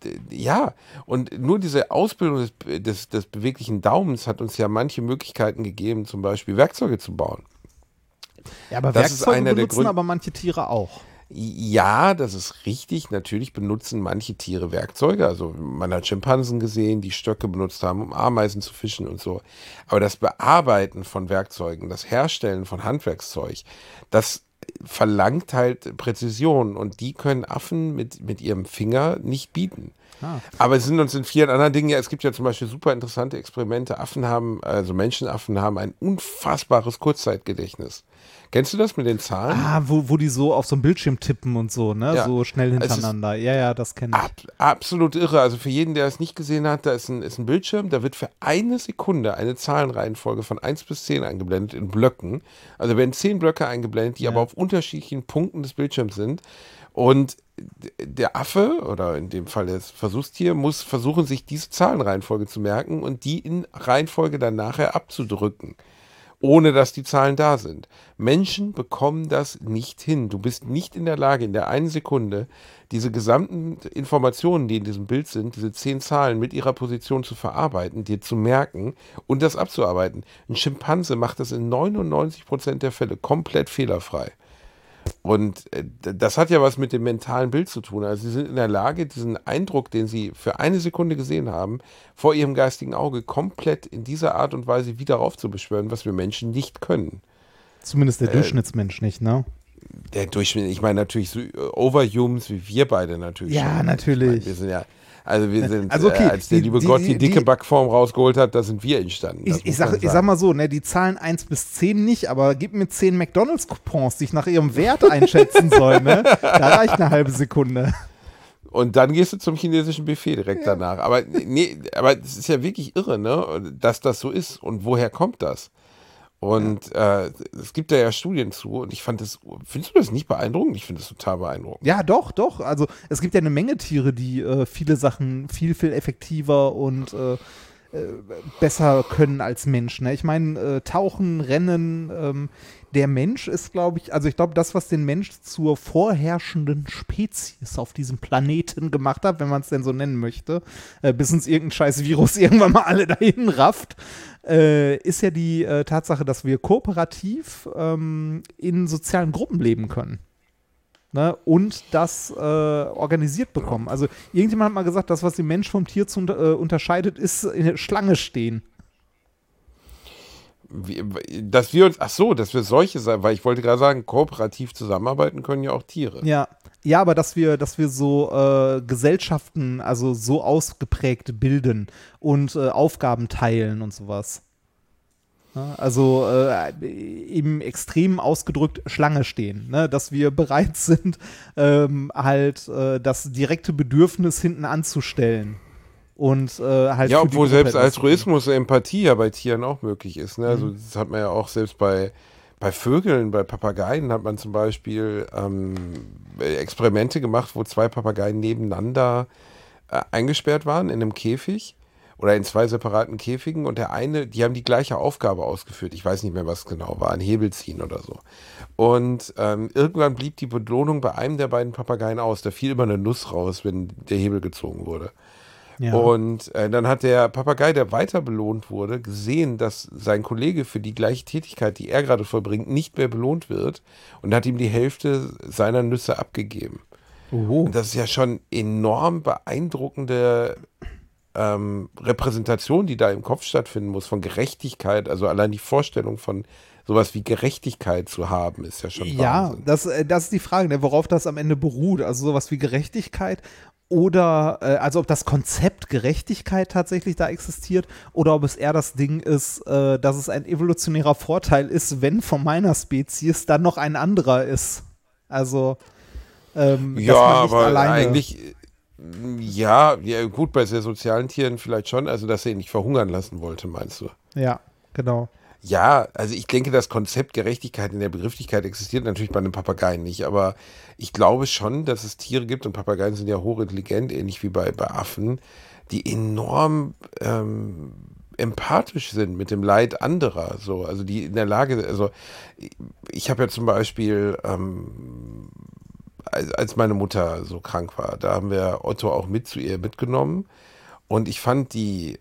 und nur diese Ausbildung des beweglichen Daumens hat uns ja manche Möglichkeiten gegeben, zum Beispiel Werkzeuge zu bauen. Ja, aber Werkzeuge benutzen aber manche Tiere auch. Ja, das ist richtig. Natürlich benutzen manche Tiere Werkzeuge. Also man hat Schimpansen gesehen, die Stöcke benutzt haben, um Ameisen zu fischen und so. Aber das Bearbeiten von Werkzeugen, das Herstellen von Handwerkszeug, das verlangt halt Präzision und die können Affen mit ihrem Finger nicht bieten. Aber es sind uns in vielen anderen Dingen, es gibt ja zum Beispiel super interessante Experimente. Menschenaffen haben ein unfassbares Kurzzeitgedächtnis. Kennst du das mit den Zahlen? Wo die so auf so einem Bildschirm tippen und so, ne? Ja. So schnell hintereinander. Ja, das kenne ich. Absolut irre. Also für jeden, der es nicht gesehen hat, da ist ein Bildschirm, da wird für eine Sekunde eine Zahlenreihenfolge von 1 bis 10 eingeblendet in Blöcken. Also werden 10 Blöcke eingeblendet, die aber auf unterschiedlichen Punkten des Bildschirms sind. Und der Affe, oder in dem Fall das Versuchstier, muss versuchen, sich diese Zahlenreihenfolge zu merken und die in Reihenfolge dann nachher abzudrücken. ohne dass die Zahlen da sind. Menschen bekommen das nicht hin. Du bist nicht in der Lage, in der einen Sekunde diese gesamten Informationen, die in diesem Bild sind, diese 10 Zahlen mit ihrer Position zu verarbeiten, dir zu merken und das abzuarbeiten. Ein Schimpanse macht das in 99% der Fälle komplett fehlerfrei. Und das hat ja was mit dem mentalen Bild zu tun. Also sie sind in der Lage, diesen Eindruck, den sie für eine Sekunde gesehen haben, vor ihrem geistigen Auge komplett in dieser Art und Weise wieder aufzubeschwören, was wir Menschen nicht können. Zumindest der Durchschnittsmensch nicht, ne? Der Durchschnitt, ich meine natürlich so Overhumans wie wir beide natürlich. Ja, schon. natürlich. Ich meine, wir sind ja, also wir sind, also okay, als der liebe Gott die dicke Backform rausgeholt hat, da sind wir entstanden. Ich sag mal so, ne, die Zahlen 1 bis 10 nicht, aber gib mir 10 McDonalds-Coupons, die ich nach ihrem Wert einschätzen soll, ne? Da reicht eine halbe Sekunde. Und dann gehst du zum chinesischen Buffet direkt danach. Aber nee, aber es ist ja wirklich irre, ne, dass das so ist. Und woher kommt das? Und es gibt da ja Studien zu und ich findest du das nicht beeindruckend? Ich finde das total beeindruckend. Ja, doch. Also es gibt ja eine Menge Tiere, die viele Sachen viel effektiver und besser können als Mensch. Ne? Ich meine, Tauchen, Rennen, der Mensch ist, glaube ich, also ich glaube, das, was den Mensch zur vorherrschenden Spezies auf diesem Planeten gemacht hat, wenn man es denn so nennen möchte, bis uns irgendein scheiß Virus irgendwann mal alle dahin rafft, ist ja die Tatsache, dass wir kooperativ in sozialen Gruppen leben können. Ne, und das organisiert bekommen. Also irgendjemand hat mal gesagt, das, was den Mensch vom Tier unterscheidet, ist in der Schlange stehen. Dass wir solche sein, weil ich wollte gerade sagen, kooperativ zusammenarbeiten können ja auch Tiere. Ja, aber dass wir so Gesellschaften, also so ausgeprägt bilden und Aufgaben teilen und sowas. Also im Extrem ausgedrückt Schlange stehen, ne? Dass wir bereit sind, das direkte Bedürfnis hinten anzustellen. Und halt ja, obwohl selbst Altruismus, Empathie ja bei Tieren auch möglich ist. Ne? Also das hat man ja auch selbst bei Vögeln, bei Papageien hat man zum Beispiel Experimente gemacht, wo 2 Papageien nebeneinander eingesperrt waren in einem Käfig. Oder in 2 separaten Käfigen und die haben die gleiche Aufgabe ausgeführt. Ich weiß nicht mehr, was genau war, ein Hebel ziehen oder so. Und irgendwann blieb die Belohnung bei einem der beiden Papageien aus. Da fiel immer eine Nuss raus, wenn der Hebel gezogen wurde. Ja. Und dann hat der Papagei, der weiter belohnt wurde, gesehen, dass sein Kollege für die gleiche Tätigkeit, die er gerade vollbringt, nicht mehr belohnt wird und hat ihm die Hälfte seiner Nüsse abgegeben. Und das ist ja schon enorm beeindruckende Repräsentation, die da im Kopf stattfinden muss, von Gerechtigkeit, also allein die Vorstellung von sowas wie Gerechtigkeit zu haben, ist ja schon Wahnsinn. Ja, das ist die Frage, ne, worauf das am Ende beruht, also sowas wie Gerechtigkeit oder, also ob das Konzept Gerechtigkeit tatsächlich da existiert oder ob es eher das Ding ist, dass es ein evolutionärer Vorteil ist, wenn von meiner Spezies dann noch ein anderer ist. Also, dass man nicht aber alleine eigentlich ja, gut, bei sehr sozialen Tieren vielleicht schon, also dass er ihn nicht verhungern lassen wollte, meinst du? Ja, genau. Ja, also ich denke, das Konzept Gerechtigkeit in der Begrifflichkeit existiert natürlich bei einem Papageien nicht, aber ich glaube schon, dass es Tiere gibt, und Papageien sind ja hochintelligent, ähnlich wie bei Affen, die enorm empathisch sind mit dem Leid anderer, so, also die in der Lage, also ich habe ja zum Beispiel als meine Mutter so krank war, da haben wir Otto auch mit zu ihr mitgenommen und ich fand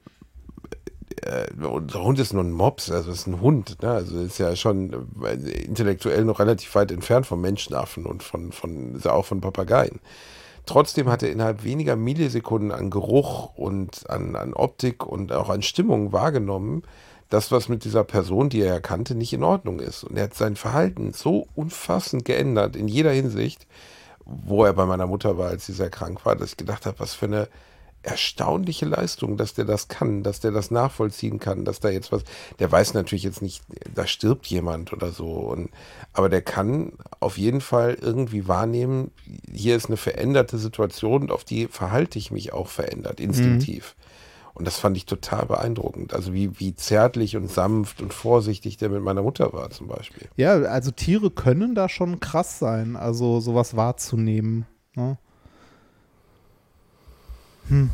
unser Hund ist nur ein Mops, also ist ein Hund, ne? Also ist ja schon intellektuell noch relativ weit entfernt vom Menschenaffen und auch von Papageien. Trotzdem hat er innerhalb weniger Millisekunden an Geruch und an Optik und auch an Stimmung wahrgenommen, das, was mit dieser Person, die er ja kannte, nicht in Ordnung ist. Und er hat sein Verhalten so umfassend geändert in jeder Hinsicht, wo er bei meiner Mutter war, als sie sehr krank war, dass ich gedacht habe, was für eine erstaunliche Leistung, dass der das kann, dass der das nachvollziehen kann, dass da jetzt was, der weiß natürlich jetzt nicht, da stirbt jemand oder so, aber der kann auf jeden Fall irgendwie wahrnehmen, hier ist eine veränderte Situation und auf die verhalte ich mich auch verändert, instinktiv. Und das fand ich total beeindruckend. Also wie zärtlich und sanft und vorsichtig der mit meiner Mutter war zum Beispiel. Ja, also Tiere können da schon krass sein, also sowas wahrzunehmen. Ne?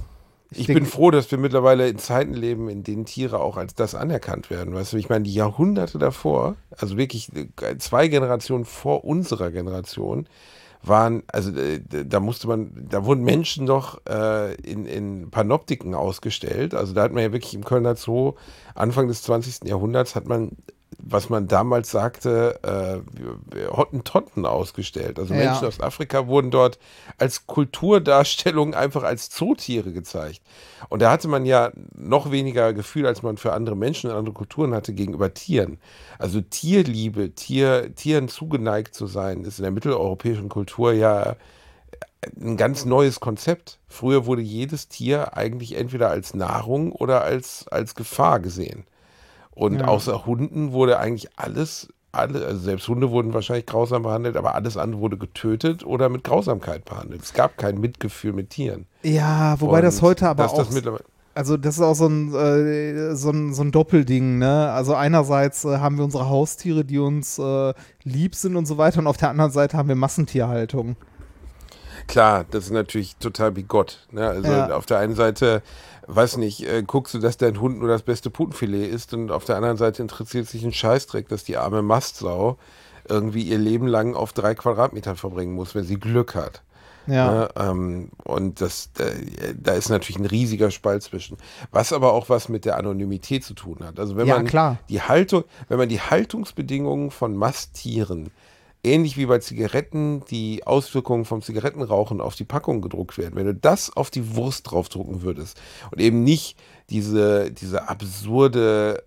Ich bin froh, dass wir mittlerweile in Zeiten leben, in denen Tiere auch als das anerkannt werden. Weißt du, ich meine, die Jahrhunderte davor, also wirklich 2 Generationen vor unserer Generation, waren, also da wurden Menschen noch in Panoptiken ausgestellt. Also da hat man ja wirklich im Kölner Zoo Anfang des 20. Jahrhunderts hat man, was man damals sagte, Hottentotten ausgestellt. Also Menschen aus Afrika wurden dort als Kulturdarstellung einfach als Zootiere gezeigt. Und da hatte man ja noch weniger Gefühl, als man für andere Menschen und andere Kulturen hatte gegenüber Tieren. Also Tierliebe, Tieren zugeneigt zu sein, ist in der mitteleuropäischen Kultur ja ein ganz neues Konzept. Früher wurde jedes Tier eigentlich entweder als Nahrung oder als Gefahr gesehen. Und außer Hunden wurde eigentlich also selbst Hunde wurden wahrscheinlich grausam behandelt, aber alles andere wurde getötet oder mit Grausamkeit behandelt. Es gab kein Mitgefühl mit Tieren. Ja, wobei das heute aber auch... Also das ist auch so ein Doppelding, ne? Also einerseits haben wir unsere Haustiere, die uns lieb sind und so weiter, und auf der anderen Seite haben wir Massentierhaltung. Klar, das ist natürlich total bigott. Ne? Also auf der einen Seite, weiß nicht, guckst du, dass dein Hund nur das beste Putenfilet ist, und auf der anderen Seite interessiert sich ein Scheißdreck, dass die arme Mastsau irgendwie ihr Leben lang auf 3 Quadratmetern verbringen muss, wenn sie Glück hat. Ja. Und da ist natürlich ein riesiger Spalt zwischen. Was aber auch was mit der Anonymität zu tun hat. Also wenn man die Haltungsbedingungen von Masttieren, ähnlich wie bei Zigaretten, die Auswirkungen vom Zigarettenrauchen auf die Packung gedruckt werden. Wenn du das auf die Wurst draufdrucken würdest und eben nicht diese absurde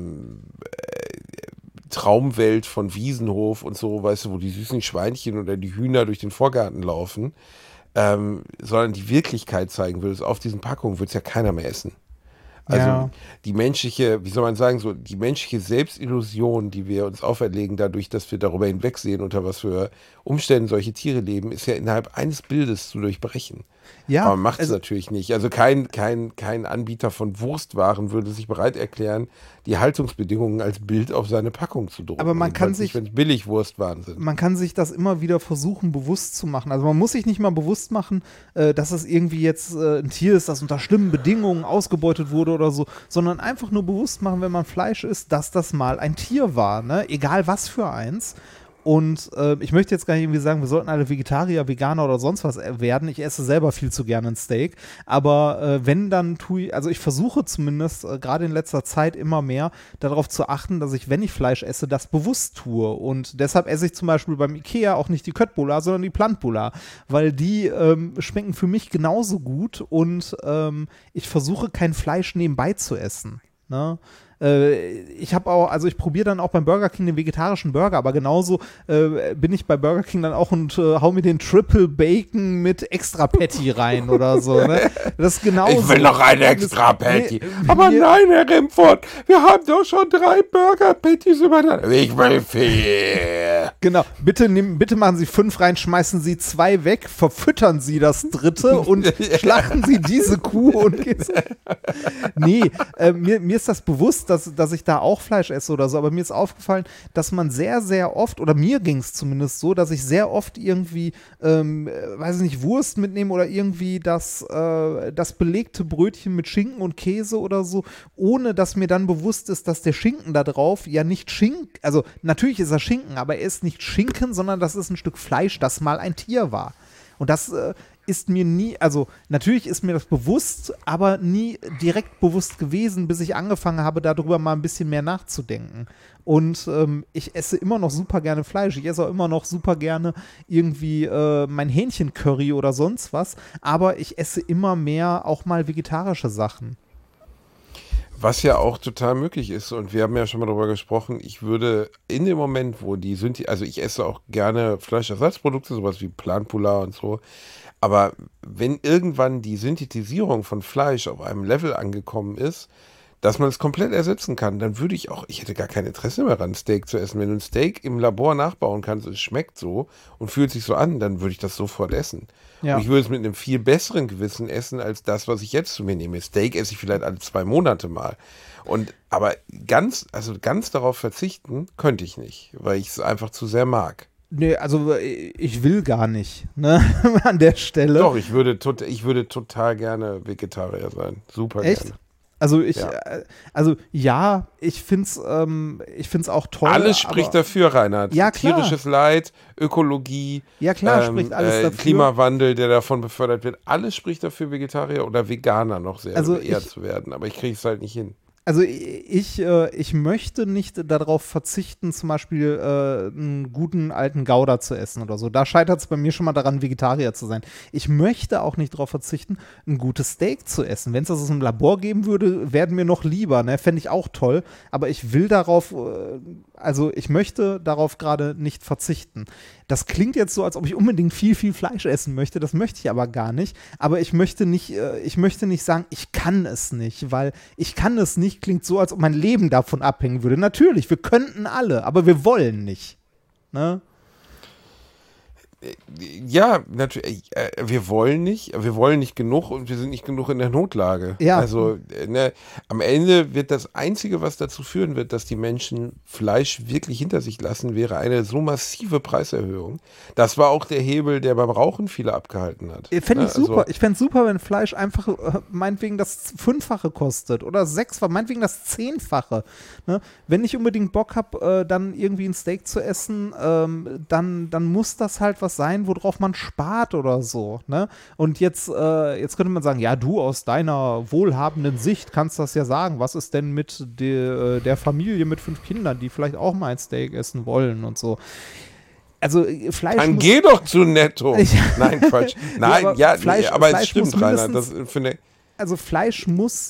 Traumwelt von Wiesenhof und so, weißt du, wo die süßen Schweinchen oder die Hühner durch den Vorgarten laufen, sondern die Wirklichkeit zeigen würdest auf diesen Packungen, würde es ja keiner mehr essen. Also die menschliche, wie soll man sagen, so die menschliche Selbstillusion, die wir uns auferlegen, dadurch, dass wir darüber hinwegsehen, unter was für Umständen solche Tiere leben, ist ja innerhalb eines Bildes zu durchbrechen. Ja, aber man macht es natürlich nicht. Also kein Anbieter von Wurstwaren würde sich bereit erklären, die Haltungsbedingungen als Bild auf seine Packung zu drucken. Aber man kann sich, wenn es Billigwurstwaren sind. Man kann sich das immer wieder versuchen, bewusst zu machen. Also man muss sich nicht mal bewusst machen, dass es irgendwie jetzt ein Tier ist, das unter schlimmen Bedingungen ausgebeutet wurde oder so, sondern einfach nur bewusst machen, wenn man Fleisch isst, dass das mal ein Tier war, ne? Egal was für eins. Und ich möchte jetzt gar nicht irgendwie sagen, wir sollten alle Vegetarier, Veganer oder sonst was werden. Ich esse selber viel zu gerne ein Steak. Aber wenn, dann also ich versuche zumindest gerade in letzter Zeit immer mehr darauf zu achten, dass ich, wenn ich Fleisch esse, das bewusst tue. Und deshalb esse ich zum Beispiel beim Ikea auch nicht die Köttbullar, sondern die Plantbullar. Weil die schmecken für mich genauso gut, und ich versuche kein Fleisch nebenbei zu essen. Ne? Ich probiere dann auch beim Burger King den vegetarischen Burger, aber genauso bin ich bei Burger King dann auch und hau mir den Triple Bacon mit Extra Patty rein oder so. Ne? Das ist genauso. Ich will noch ein Extra Patty. Aber nein, Herr Remford, wir haben doch schon 3 Burger Patties übereinander. Ich will 4. Genau, bitte machen Sie 5 rein, schmeißen Sie 2 weg, verfüttern Sie das 3. und schlachten Sie diese Kuh und nee, mir ist das bewusst, dass ich da auch Fleisch esse oder so, aber mir ist aufgefallen, dass man sehr, sehr oft, oder mir ging es zumindest so, dass ich sehr oft irgendwie, weiß ich nicht, Wurst mitnehme oder irgendwie das belegte Brötchen mit Schinken und Käse oder so, ohne dass mir dann bewusst ist, dass der Schinken da drauf ja nicht also natürlich ist er Schinken, aber er ist nicht Schinken, sondern das ist ein Stück Fleisch, das mal ein Tier war. Und das ist mir nie, also natürlich ist mir das bewusst, aber nie direkt bewusst gewesen, bis ich angefangen habe, darüber mal ein bisschen mehr nachzudenken. Und ich esse immer noch super gerne Fleisch. Ich esse auch immer noch super gerne irgendwie mein Hähnchencurry oder sonst was, aber ich esse immer mehr auch mal vegetarische Sachen. Was ja auch total möglich ist, und wir haben ja schon mal darüber gesprochen, ich würde in dem Moment, wo also ich esse auch gerne Fleischersatzprodukte, sowas wie Plantbullar und so, aber wenn irgendwann die Synthetisierung von Fleisch auf einem Level angekommen ist, dass man es komplett ersetzen kann, dann würde ich hätte gar kein Interesse mehr daran, Steak zu essen. Wenn du ein Steak im Labor nachbauen kannst, es schmeckt so und fühlt sich so an, dann würde ich das sofort essen. Ja. Und ich würde es mit einem viel besseren Gewissen essen, als das, was ich jetzt zu mir nehme. Steak esse ich vielleicht alle 2 Monate mal. Aber ganz darauf verzichten könnte ich nicht, weil ich es einfach zu sehr mag. Nee, also ich will gar nicht, ne, an der Stelle. Doch, ich würde total gerne Vegetarier sein. Super Echt? gerne. Also ich find's auch toll. Alles spricht dafür, Reinhard. Ja, klar. Tierisches Leid, Ökologie, Ja, klar, spricht alles dafür. Klimawandel, der davon befördert wird. Alles spricht dafür, Vegetarier oder Veganer noch eher zu werden. Aber ich kriege es halt nicht hin. Also ich möchte nicht darauf verzichten, zum Beispiel einen guten alten Gouda zu essen oder so. Da scheitert es bei mir schon mal daran, Vegetarier zu sein. Ich möchte auch nicht darauf verzichten, ein gutes Steak zu essen. Wenn es das aus einem Labor geben würde, wären mir noch lieber, ne? Fände ich auch toll. Aber ich will darauf, ich möchte darauf gerade nicht verzichten. Das klingt jetzt so, als ob ich unbedingt viel, viel Fleisch essen möchte. Das möchte ich aber gar nicht. Aber ich möchte nicht sagen, ich kann es nicht, weil ich kann es nicht klingt so, als ob mein Leben davon abhängen würde. Natürlich, wir könnten alle, aber wir wollen nicht. Ne? Ja, natürlich. Wir wollen nicht genug und wir sind nicht genug in der Notlage. Ja. Also am Ende wird das Einzige, was dazu führen wird, dass die Menschen Fleisch wirklich hinter sich lassen, wäre eine so massive Preiserhöhung. Das war auch der Hebel, der beim Rauchen viele abgehalten hat. Fände ich super. Ich fände es super, wenn Fleisch einfach meinetwegen das 5-fache kostet oder 6-fache, meinetwegen das 10-fache. Ne? Wenn ich unbedingt Bock habe, dann irgendwie ein Steak zu essen, dann muss das halt was sein, worauf man spart oder so, ne? Und jetzt könnte man sagen, ja, du aus deiner wohlhabenden Sicht kannst das ja sagen, was ist denn mit der Familie mit 5 Kindern, die vielleicht auch mal ein Steak essen wollen und so. Also Fleisch dann geh doch zu Netto. Nein, Quatsch. Nein, ja, aber es stimmt, Rainer. Also Fleisch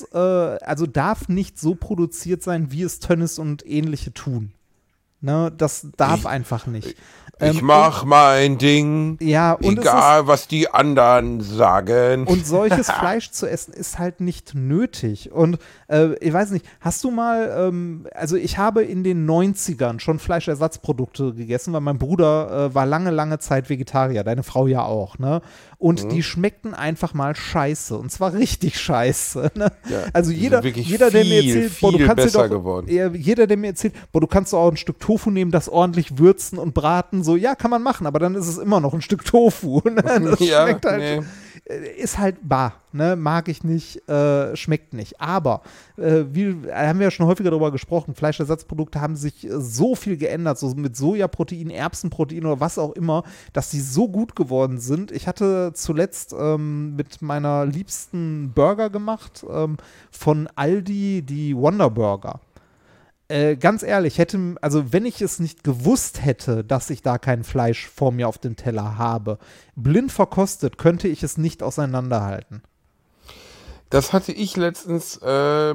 darf nicht so produziert sein, wie es Tönnies und ähnliche tun. Ne, das darf einfach nicht. Ich mach mein Ding, ja, und egal was die anderen sagen. Und solches Fleisch zu essen ist halt nicht nötig. Und ich weiß nicht, hast du mal, ich habe in den 90ern schon Fleischersatzprodukte gegessen, weil mein Bruder war lange Zeit Vegetarier, deine Frau ja auch, ne? Und die schmeckten einfach mal scheiße. Und zwar richtig scheiße. Ne? Ja, also jeder, der mir erzählt, jeder, der mir erzählt, du kannst doch auch ein Stück Tofu nehmen, das ordentlich würzen und braten, so, ja, kann man machen, aber dann ist es immer noch ein Stück Tofu. Ne? Das schmeckt halt, ist halt ne? Mag ich nicht, schmeckt nicht. Aber, haben wir ja schon häufiger darüber gesprochen, Fleischersatzprodukte haben sich so viel geändert, so mit Sojaprotein, Erbsenprotein oder was auch immer, dass sie so gut geworden sind. Ich hatte zuletzt mit meiner liebsten Burger gemacht, von Aldi, die Wonder Burger. Ganz ehrlich, wenn ich es nicht gewusst hätte, dass ich da kein Fleisch vor mir auf dem Teller habe, blind verkostet, könnte ich es nicht auseinanderhalten. Das hatte ich letztens bei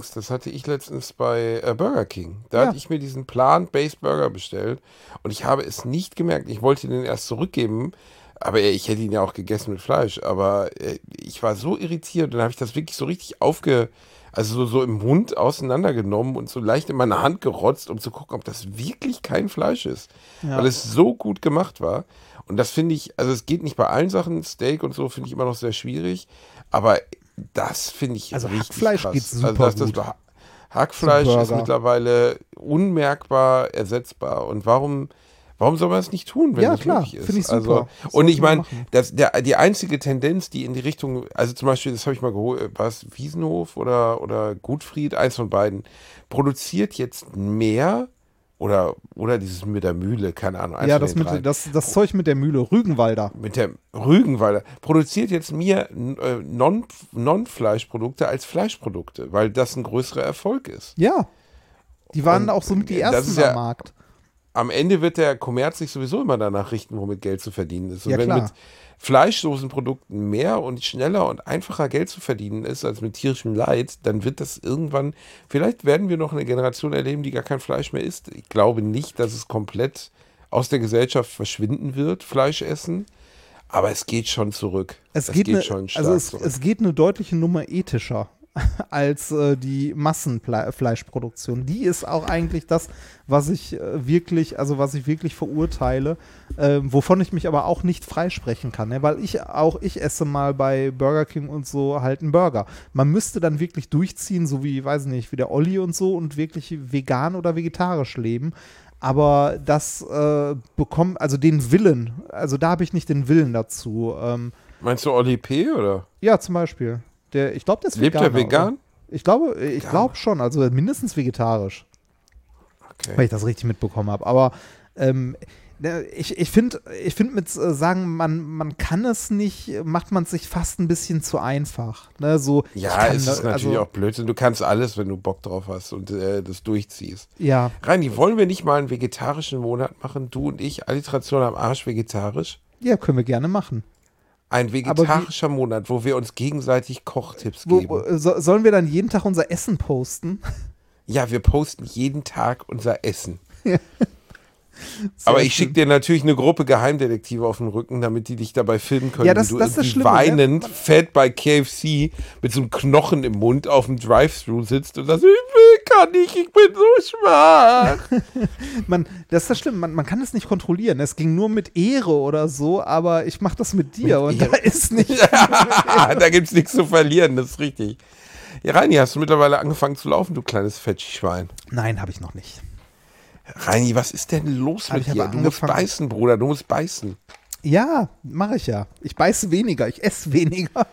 Burger King. Da hatte ich mir diesen Plant-Based Burger bestellt und ich habe es nicht gemerkt. Ich wollte den erst zurückgeben, aber ich hätte ihn ja auch gegessen mit Fleisch. Aber ich war so irritiert und dann habe ich das wirklich so richtig so im Mund auseinandergenommen und so leicht in meine Hand gerotzt, um zu gucken, ob das wirklich kein Fleisch ist. Ja. Weil es so gut gemacht war. Und das finde ich, also es geht nicht bei allen Sachen, Steak und so finde ich immer noch sehr schwierig, aber das finde ich richtig Hackfleisch krass. Geht super gut. Hackfleisch ist mittlerweile unmerkbar ersetzbar. Und warum soll man das nicht tun, wenn das möglich ist? Finde ich super. Und ich meine, die einzige Tendenz, die in die Richtung, also zum Beispiel, das habe ich mal geholt, war es Wiesenhof oder Gutfried, eins von beiden, produziert jetzt mehr oder dieses mit der Mühle, keine Ahnung. Ja, das Zeug mit der Mühle, Rügenwalder. Mit der Rügenwalder produziert jetzt mehr Non-Fleischprodukte als Fleischprodukte, weil das ein größerer Erfolg ist. Ja, die waren auch so mit die ersten am Markt. Am Ende wird der Kommerz sich sowieso immer danach richten, womit Geld zu verdienen ist. Und ja, wenn klar. mit Fleischsoßenprodukten mehr und schneller und einfacher Geld zu verdienen ist als mit tierischem Leid, dann wird das irgendwann, vielleicht werden wir noch eine Generation erleben, die gar kein Fleisch mehr isst. Ich glaube nicht, dass es komplett aus der Gesellschaft verschwinden wird, Fleisch essen. Aber es geht schon zurück. Es geht schon stark zurück. Es geht eine deutliche Nummer ethischer als die Massenfleischproduktion. Die ist auch eigentlich das, was ich wirklich verurteile, wovon ich mich aber auch nicht freisprechen kann, ne? Weil ich esse mal bei Burger King und so halt einen Burger. Man müsste dann wirklich durchziehen, so wie, weiß nicht, wie der Olli und so und wirklich vegan oder vegetarisch leben. aber das bekommt, also den Willen, also da habe ich nicht den Willen dazu. Meinst du Oli P. oder? Ja, zum Beispiel. Ich glaube, der ist Lebt Veganer. er vegan? Oder? Ich glaube schon, also mindestens vegetarisch. Okay. Weil ich das richtig mitbekommen habe. Aber ich finde mit sagen, man kann es nicht, macht man es sich fast ein bisschen zu einfach. Ne? So, Ja, es ist natürlich auch Blödsinn. Du kannst alles, wenn du Bock drauf hast und das durchziehst. Ja. Reini, wollen wir nicht mal einen vegetarischen Monat machen? Du und ich, Alliteration am Arsch, vegetarisch? Ja, können wir gerne machen. Ein vegetarischer Monat, wo wir uns gegenseitig Kochtipps geben. Sollen wir dann jeden Tag unser Essen posten? Ja, wir posten jeden Tag unser Essen. Aber ich schicke dir natürlich eine Gruppe Geheimdetektive auf den Rücken, damit die dich dabei filmen können, Ja, das wie du ist das Schlimme, weinend, fett bei KFC mit so einem Knochen im Mund auf dem Drive-Thru sitzt und sagst, ich kann nicht, ich bin so schwach. Das ist das Schlimme, man kann es nicht kontrollieren. Es ging nur mit Ehre oder so, aber ich mache das mit dir und da ist nichts. Da gibt es nichts zu verlieren, das ist richtig. Ja, Reini, hast du mittlerweile angefangen zu laufen, du kleines Fettschwein? Nein, habe ich noch nicht. Reini, was ist denn los mit dir? Du musst beißen, Bruder, du musst beißen. Ja, mache ich ja. Ich beiße weniger, ich esse weniger.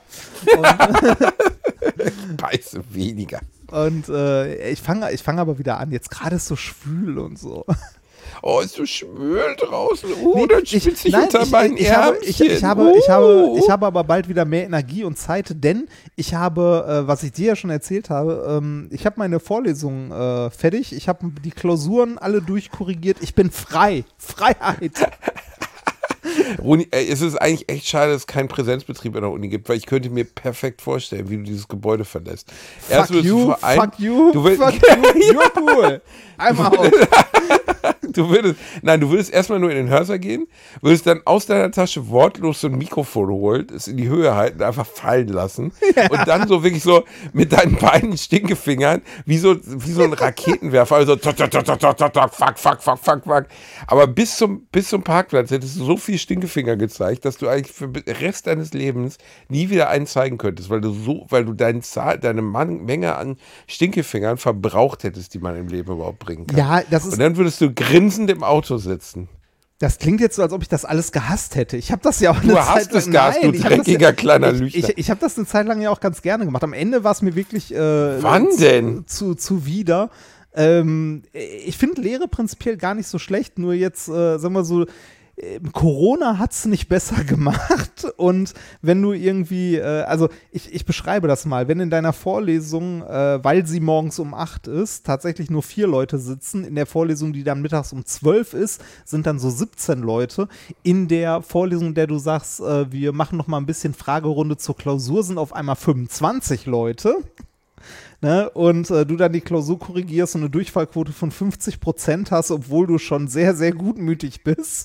Beiße weniger. Und ich fange aber wieder an. Jetzt gerade ist so schwül und so. Oh, ist so schwül draußen. Dann spitze ich unter meinen ich Ärmchen. habe aber bald wieder mehr Energie und Zeit, denn ich habe, was ich dir ja schon erzählt habe, ich habe meine Vorlesung fertig. Ich habe die Klausuren alle durchkorrigiert. Ich bin frei. Freiheit. Roni, es ist eigentlich echt schade, dass es keinen Präsenzbetrieb in der Uni gibt, weil ich könnte mir perfekt vorstellen, wie du dieses Gebäude verlässt. Fuck you, you're cool. I'm out. Du würdest erstmal nur in den Hörsaal gehen, würdest dann aus deiner Tasche wortlos so ein Mikrofon holen, es in die Höhe halten, einfach fallen lassen und dann so wirklich so mit deinen beiden Stinkefingern wie so ein Raketenwerfer, also fuck. Aber bis zum Parkplatz hättest du so viel Stinkefinger gezeigt, dass du eigentlich für den Rest deines Lebens nie wieder einen zeigen könntest, weil du deine Menge an Stinkefingern verbraucht hättest, die man im Leben überhaupt bringen kann. Ja, und dann würdest du grinsend im Auto sitzen. Das klingt jetzt so, als ob ich das alles gehasst hätte. Ich habe das ja auch eine Zeit lang. Du hast es, du dreckiger kleiner Lügner. Ich habe das eine Zeit lang ja auch ganz gerne gemacht. Am Ende war es mir wirklich Wann denn? Zuwider. Ich finde Lehre prinzipiell gar nicht so schlecht, nur jetzt, sagen wir so, Corona hat es nicht besser gemacht und wenn du irgendwie, also ich beschreibe das mal, wenn in deiner Vorlesung, weil sie morgens um 8 ist, tatsächlich nur 4 Leute sitzen, in der Vorlesung, die dann mittags um 12 ist, sind dann so 17 Leute, in der Vorlesung, in der du sagst, wir machen noch mal ein bisschen Fragerunde zur Klausur, sind auf einmal 25 Leute. Ne, und du dann die Klausur korrigierst und eine Durchfallquote von 50% hast, obwohl du schon sehr, sehr gutmütig bist.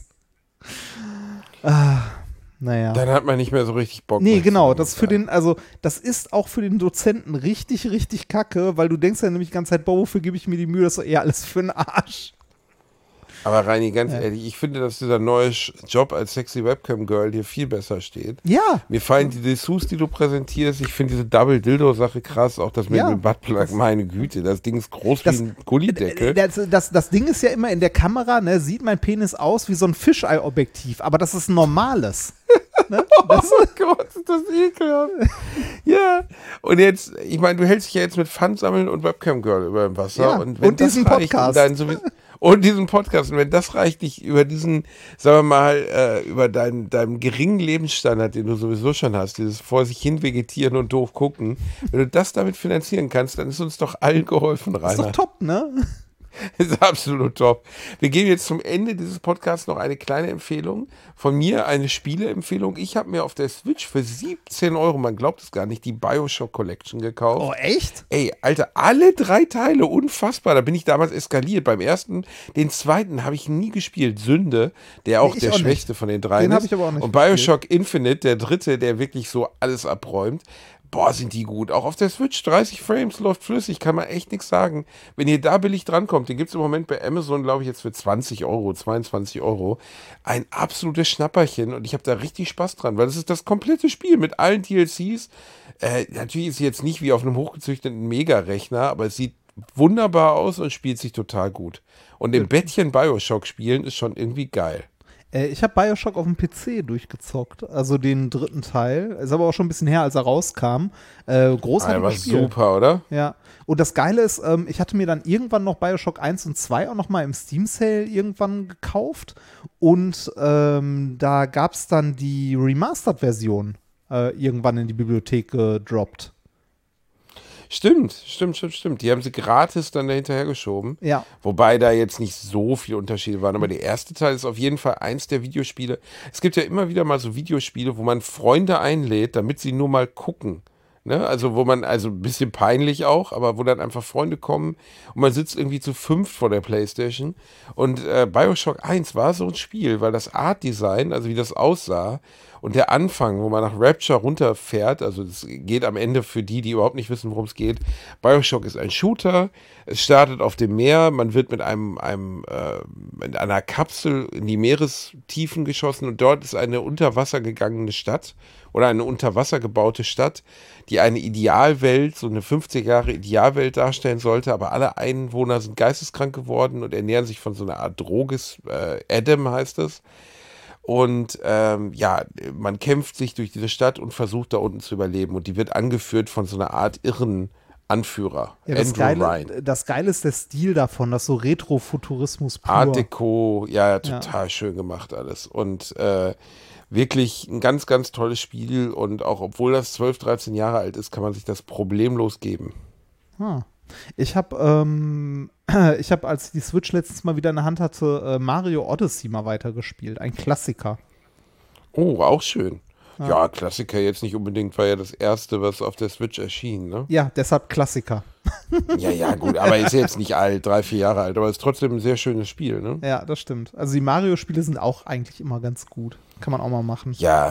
Naja. Dann hat man nicht mehr so richtig Bock. Nee, genau. Das ist auch für den Dozenten richtig, richtig kacke, weil du denkst ja nämlich die ganze Zeit, boah, wofür gebe ich mir die Mühe, das ist doch eher alles für den Arsch. Aber Reini, ganz ehrlich, ich finde, dass dieser neue Job als sexy Webcam-Girl dir viel besser steht. Ja. Mir fallen die Dessous, die du präsentierst, ich finde diese Double-Dildo-Sache krass, auch das mit dem Buttplug, meine Güte, das Ding ist groß wie ein Gullideckel. Das Ding ist ja immer in der Kamera, ne, sieht mein Penis aus wie so ein Fischei-Objektiv, aber das ist ein normales. Ne? Oh Gott, ist das ekelhaft. Ja, und jetzt, ich meine, du hältst dich ja jetzt mit Pfandsammeln und Webcam-Girl über dem Wasser. Ja, und diesen Podcast. Und diesen Podcast. Und wenn das reicht, dich über diesen, sagen wir mal, über deinen geringen Lebensstandard, den du sowieso schon hast, dieses vor sich hin vegetieren und doof gucken, wenn du das damit finanzieren kannst, dann ist uns doch allen geholfen, Rainer. Ist doch top, ne? Ist absolut top. Wir geben jetzt zum Ende dieses Podcasts noch eine kleine Empfehlung. Von mir eine Spieleempfehlung. Ich habe mir auf der Switch für 17 €, man glaubt es gar nicht, die Bioshock Collection gekauft. Oh, echt? Ey, Alter, alle 3 Teile, unfassbar. Da bin ich damals eskaliert. Beim ersten, den zweiten habe ich nie gespielt. Sünde, der auch der schwächste von den 3 ist. Den habe ich aber auch nicht Und Bioshock Infinite, der dritte, der wirklich so alles abräumt. Boah, sind die gut. Auch auf der Switch, 30 Frames, läuft flüssig, kann man echt nichts sagen. Wenn ihr da billig drankommt, den gibt es im Moment bei Amazon, glaube ich, jetzt für 20 €, 22 €. Ein absolutes Schnapperchen und ich habe da richtig Spaß dran, weil das ist das komplette Spiel mit allen DLCs. Natürlich ist es jetzt nicht wie auf einem hochgezüchteten Mega-Rechner, aber es sieht wunderbar aus und spielt sich total gut. Und im Bettchen Bioshock spielen ist schon irgendwie geil. Ich habe Bioshock auf dem PC durchgezockt, also den 3. Teil. Ist aber auch schon ein bisschen her, als er rauskam. Großartiges war Spiel. Super, oder? Ja. Und das Geile ist, ich hatte mir dann irgendwann noch Bioshock 1 und 2 auch noch mal im Steam-Sale irgendwann gekauft. Und da gab es dann die Remastered-Version irgendwann in die Bibliothek gedroppt. Stimmt. Die haben sie gratis dann dahinterher geschoben. Ja. Wobei da jetzt nicht so viele Unterschiede waren. Aber der erste Teil ist auf jeden Fall eins der Videospiele. Es gibt ja immer wieder mal so Videospiele, wo man Freunde einlädt, damit sie nur mal gucken. Ne? Also wo man, also ein bisschen peinlich auch, aber wo dann einfach Freunde kommen und man sitzt irgendwie zu 5 vor der Playstation. Und Bioshock 1 war so ein Spiel, weil das Art-Design, also wie das aussah, und der Anfang, wo man nach Rapture runterfährt, also es geht am Ende für die überhaupt nicht wissen, worum es geht. Bioshock ist ein Shooter, es startet auf dem Meer, man wird mit mit einer Kapsel in die Meerestiefen geschossen und dort ist eine unter Wasser gegangene Stadt oder eine unter Wasser gebaute Stadt, die eine Idealwelt, so eine 50 Jahre Idealwelt darstellen sollte, aber alle Einwohner sind geisteskrank geworden und ernähren sich von so einer Art Droges, Adam heißt es. Und man kämpft sich durch diese Stadt und versucht da unten zu überleben. Und die wird angeführt von so einer Art irren Anführer. Ja, das Geile ist der Stil davon, das so Retrofuturismus pur. Art Deco, ja, total schön gemacht alles. Und wirklich ein ganz, ganz tolles Spiel. Und auch obwohl das 12, 13 Jahre alt ist, kann man sich das problemlos geben. Ich habe, als ich die Switch letztens mal wieder in der Hand hatte, Mario Odyssey mal weitergespielt. Ein Klassiker. Oh, auch schön. Ja, Klassiker jetzt nicht unbedingt, war ja das erste, was auf der Switch erschien, ne? Ja, deshalb Klassiker. Ja, gut, aber ist jetzt nicht alt, 3, 4 Jahre alt, aber ist trotzdem ein sehr schönes Spiel, ne? Ja, das stimmt. Also die Mario-Spiele sind auch eigentlich immer ganz gut. Kann man auch mal machen. Ja,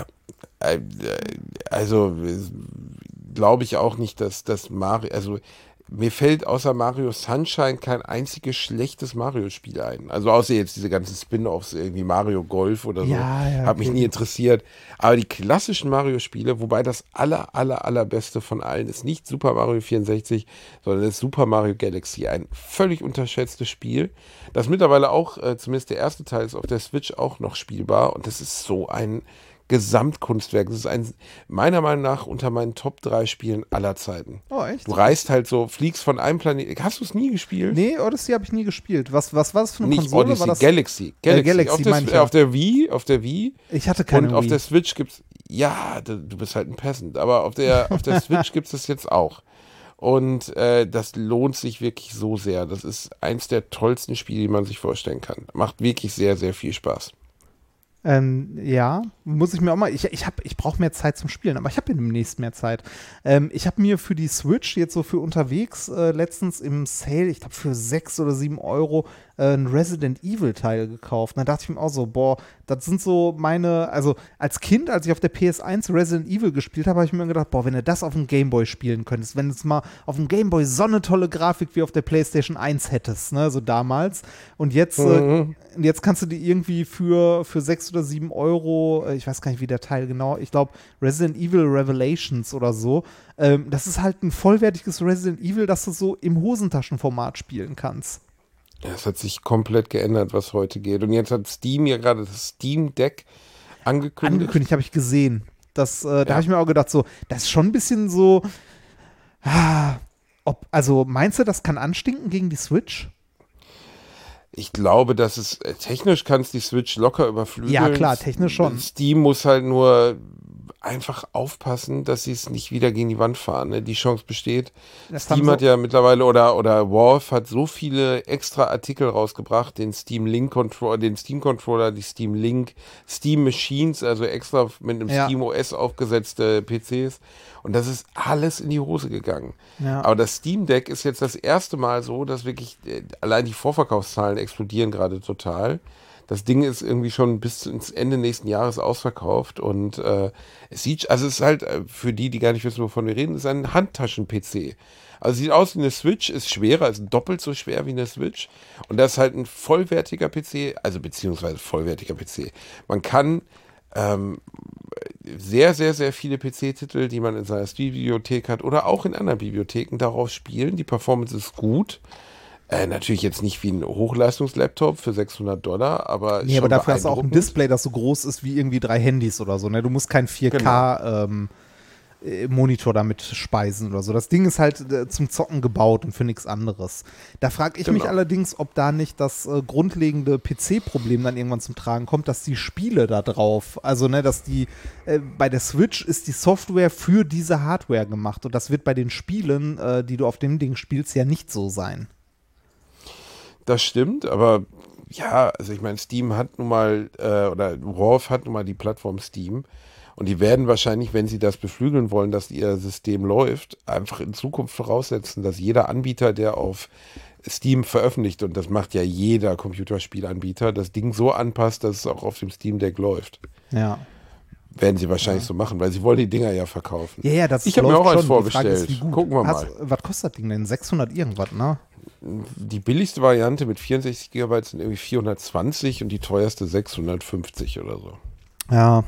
also glaube ich auch nicht, dass das Mario, also mir fällt außer Mario Sunshine kein einziges schlechtes Mario-Spiel ein. Also außer jetzt diese ganzen Spin-Offs, irgendwie Mario Golf oder so. Hat mich nie interessiert. Aber die klassischen Mario-Spiele, wobei das allerbeste von allen ist nicht Super Mario 64, sondern das Super Mario Galaxy. Ein völlig unterschätztes Spiel, das mittlerweile auch, zumindest der erste Teil ist auf der Switch auch noch spielbar. Und das ist so ein Gesamtkunstwerk. Das ist meiner Meinung nach unter meinen Top 3 Spielen aller Zeiten. Oh, echt? Du reist halt so, fliegst von einem Planeten. Hast du es nie gespielt? Nee, Odyssey habe ich nie gespielt. Was war das für eine Nicht Konsole? Odyssey, war das? Galaxy. Auf der Wii. Ich hatte keine Und Wii. auf der Switch gibt's, ja, du bist halt ein Peasant, aber auf der Switch gibt es das jetzt auch. Und das lohnt sich wirklich so sehr. Das ist eins der tollsten Spiele, die man sich vorstellen kann. Macht wirklich sehr, sehr viel Spaß. Ja, muss ich mir auch mal, ich brauche mehr Zeit zum Spielen, aber ich habe ja demnächst mehr Zeit. Ich habe mir für die Switch jetzt so für unterwegs letztens im Sale, ich glaube für 6 oder 7 Euro, ein Resident Evil Teil gekauft. Und da dachte ich mir auch so, boah, das sind so meine, also als Kind, als ich auf der PS1 Resident Evil gespielt habe ich mir gedacht, boah, wenn du das auf dem Gameboy spielen könntest, wenn du es mal auf dem Gameboy so eine tolle Grafik wie auf der PlayStation 1 hättest, ne, so damals. Und jetzt, jetzt kannst du die irgendwie für 6 oder 7 Euro, ich weiß gar nicht, wie der Teil genau, ich glaube Resident Evil Revelations oder so, das ist halt ein vollwertiges Resident Evil, das du so im Hosentaschenformat spielen kannst. Ja, es hat sich komplett geändert, was heute geht. Und jetzt hat Steam ja gerade das Steam Deck angekündigt. Angekündigt, habe ich gesehen. Da habe ich mir auch gedacht, so, das ist schon ein bisschen so, also meinst du, das kann anstinken gegen die Switch? Ich glaube, dass es technisch kann es die Switch locker überflügeln. Ja, klar, technisch schon. Steam muss halt nur einfach aufpassen, dass sie es nicht wieder gegen die Wand fahren. Ne? Die Chance besteht. Steam hat ja mittlerweile oder Valve hat so viele extra Artikel rausgebracht, den Steam Controller, die Steam Link, Steam Machines, also extra mit einem Steam OS aufgesetzte PCs. Und das ist alles in die Hose gegangen. Ja. Aber das Steam Deck ist jetzt das erste Mal so, dass wirklich allein die Vorverkaufszahlen explodieren gerade total. Das Ding ist irgendwie schon bis ins Ende nächsten Jahres ausverkauft und es ist halt für die gar nicht wissen, wovon wir reden, ist ein Handtaschen-PC. Also sieht aus wie eine Switch, ist schwerer, ist doppelt so schwer wie eine Switch und das ist halt ein vollwertiger PC, also beziehungsweise vollwertiger PC. Man kann sehr, sehr, sehr viele PC-Titel, die man in seiner Steam-Bibliothek hat oder auch in anderen Bibliotheken darauf spielen. Die Performance ist gut. Natürlich jetzt nicht wie ein Hochleistungslaptop für $600, aber nee, aber dafür hast du auch ein Display, das so groß ist wie irgendwie 3 Handys oder so. Ne? Du musst kein 4K Monitor damit speisen oder so. Das Ding ist halt zum Zocken gebaut und für nichts anderes. Da frage ich mich allerdings, ob da nicht das grundlegende PC-Problem dann irgendwann zum Tragen kommt, dass die Spiele da drauf, also ne, dass die bei der Switch ist die Software für diese Hardware gemacht und das wird bei den Spielen, die du auf dem Ding spielst, ja nicht so sein. Das stimmt, aber ja, also ich meine, Steam hat nun mal, oder Valve hat nun mal die Plattform Steam und die werden wahrscheinlich, wenn sie das beflügeln wollen, dass ihr System läuft, einfach in Zukunft voraussetzen, dass jeder Anbieter, der auf Steam veröffentlicht, und das macht ja jeder Computerspielanbieter, das Ding so anpasst, dass es auch auf dem Steam Deck läuft. Ja. Werden sie wahrscheinlich so machen, weil sie wollen die Dinger ja verkaufen. Ja, das ich habe mir auch eins vorbestellt. Ist, gucken wir mal. Was kostet das Ding denn? 600 irgendwas, ne? Die billigste Variante mit 64 GB sind irgendwie 420 und die teuerste 650 oder so. Ja.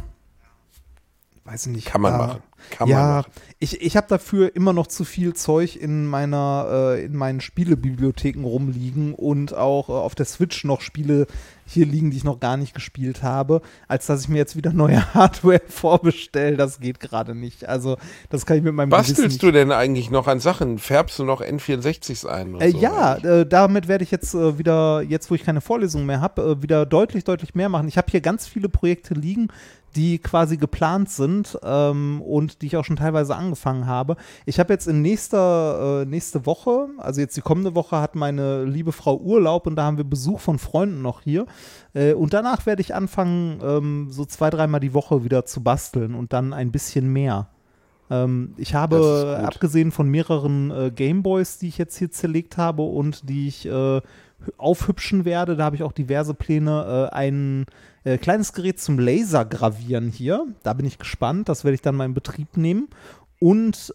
Weiß ich nicht. Kann man machen. Kann man machen. Ich habe dafür immer noch zu viel Zeug in meinen Spielebibliotheken rumliegen und auch auf der Switch noch Spiele hier liegen, die ich noch gar nicht gespielt habe, als dass ich mir jetzt wieder neue Hardware vorbestelle. Das geht gerade nicht. Also das kann ich mit meinem Gewissen Bastelst du denn eigentlich noch an Sachen? Färbst du noch N64s ein? Oder so, ja, damit werde ich jetzt wieder, jetzt wo ich keine Vorlesung mehr habe, wieder deutlich mehr machen. Ich habe hier ganz viele Projekte liegen, die quasi geplant sind und die ich auch schon teilweise angefangen habe. Ich habe jetzt in nächste Woche, also jetzt die kommende Woche, hat meine liebe Frau Urlaub und da haben wir Besuch von Freunden noch hier. Und danach werde ich anfangen, so 2-3 Mal die Woche wieder zu basteln und dann ein bisschen mehr. Ich habe, abgesehen von mehreren Gameboys, die ich jetzt hier zerlegt habe und die ich aufhübschen werde, da habe ich auch diverse Pläne, ein kleines Gerät zum Lasergravieren hier. Da bin ich gespannt, das werde ich dann mal in Betrieb nehmen. Und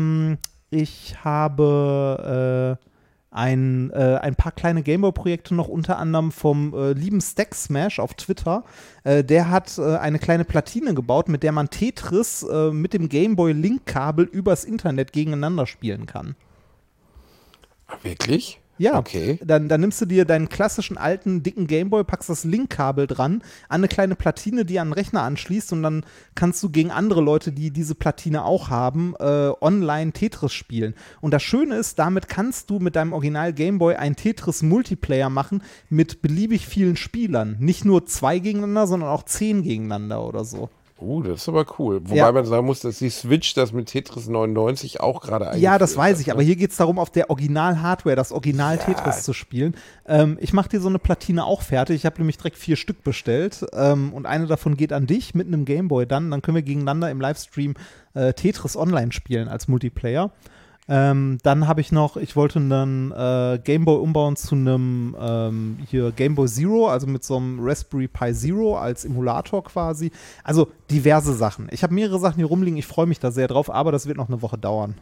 ich habe ein paar kleine Gameboy-Projekte noch, unter anderem vom lieben Stack Smash auf Twitter. Der hat eine kleine Platine gebaut, mit der man Tetris mit dem Gameboy-Link-Kabel übers Internet gegeneinander spielen kann. Wirklich? Ja, okay. Dann nimmst du dir deinen klassischen alten, dicken Gameboy, packst das Link-Kabel dran, an eine kleine Platine, die an den Rechner anschließt und dann kannst du gegen andere Leute, die diese Platine auch haben, online Tetris spielen. Und das Schöne ist, damit kannst du mit deinem Original Gameboy einen Tetris-Multiplayer machen mit beliebig vielen Spielern. Nicht nur 2 gegeneinander, sondern auch 10 gegeneinander oder so. Das ist aber cool. Wobei man sagen muss, dass die Switch das mit Tetris 99 auch gerade eingeführt hat. Ja, das weiß ich, aber hier geht es darum, auf der Original-Hardware das Original-Tetris zu spielen. Ich mache dir so eine Platine auch fertig. Ich habe nämlich direkt 4 Stück bestellt und eine davon geht an dich mit einem Gameboy dann. Dann können wir gegeneinander im Livestream Tetris online spielen als Multiplayer. Dann habe ich noch, ich wollte einen Gameboy umbauen zu einem hier Gameboy Zero, also mit so einem Raspberry Pi Zero als Emulator quasi. Also diverse Sachen. Ich habe mehrere Sachen hier rumliegen, ich freue mich da sehr drauf, aber das wird noch eine Woche dauern.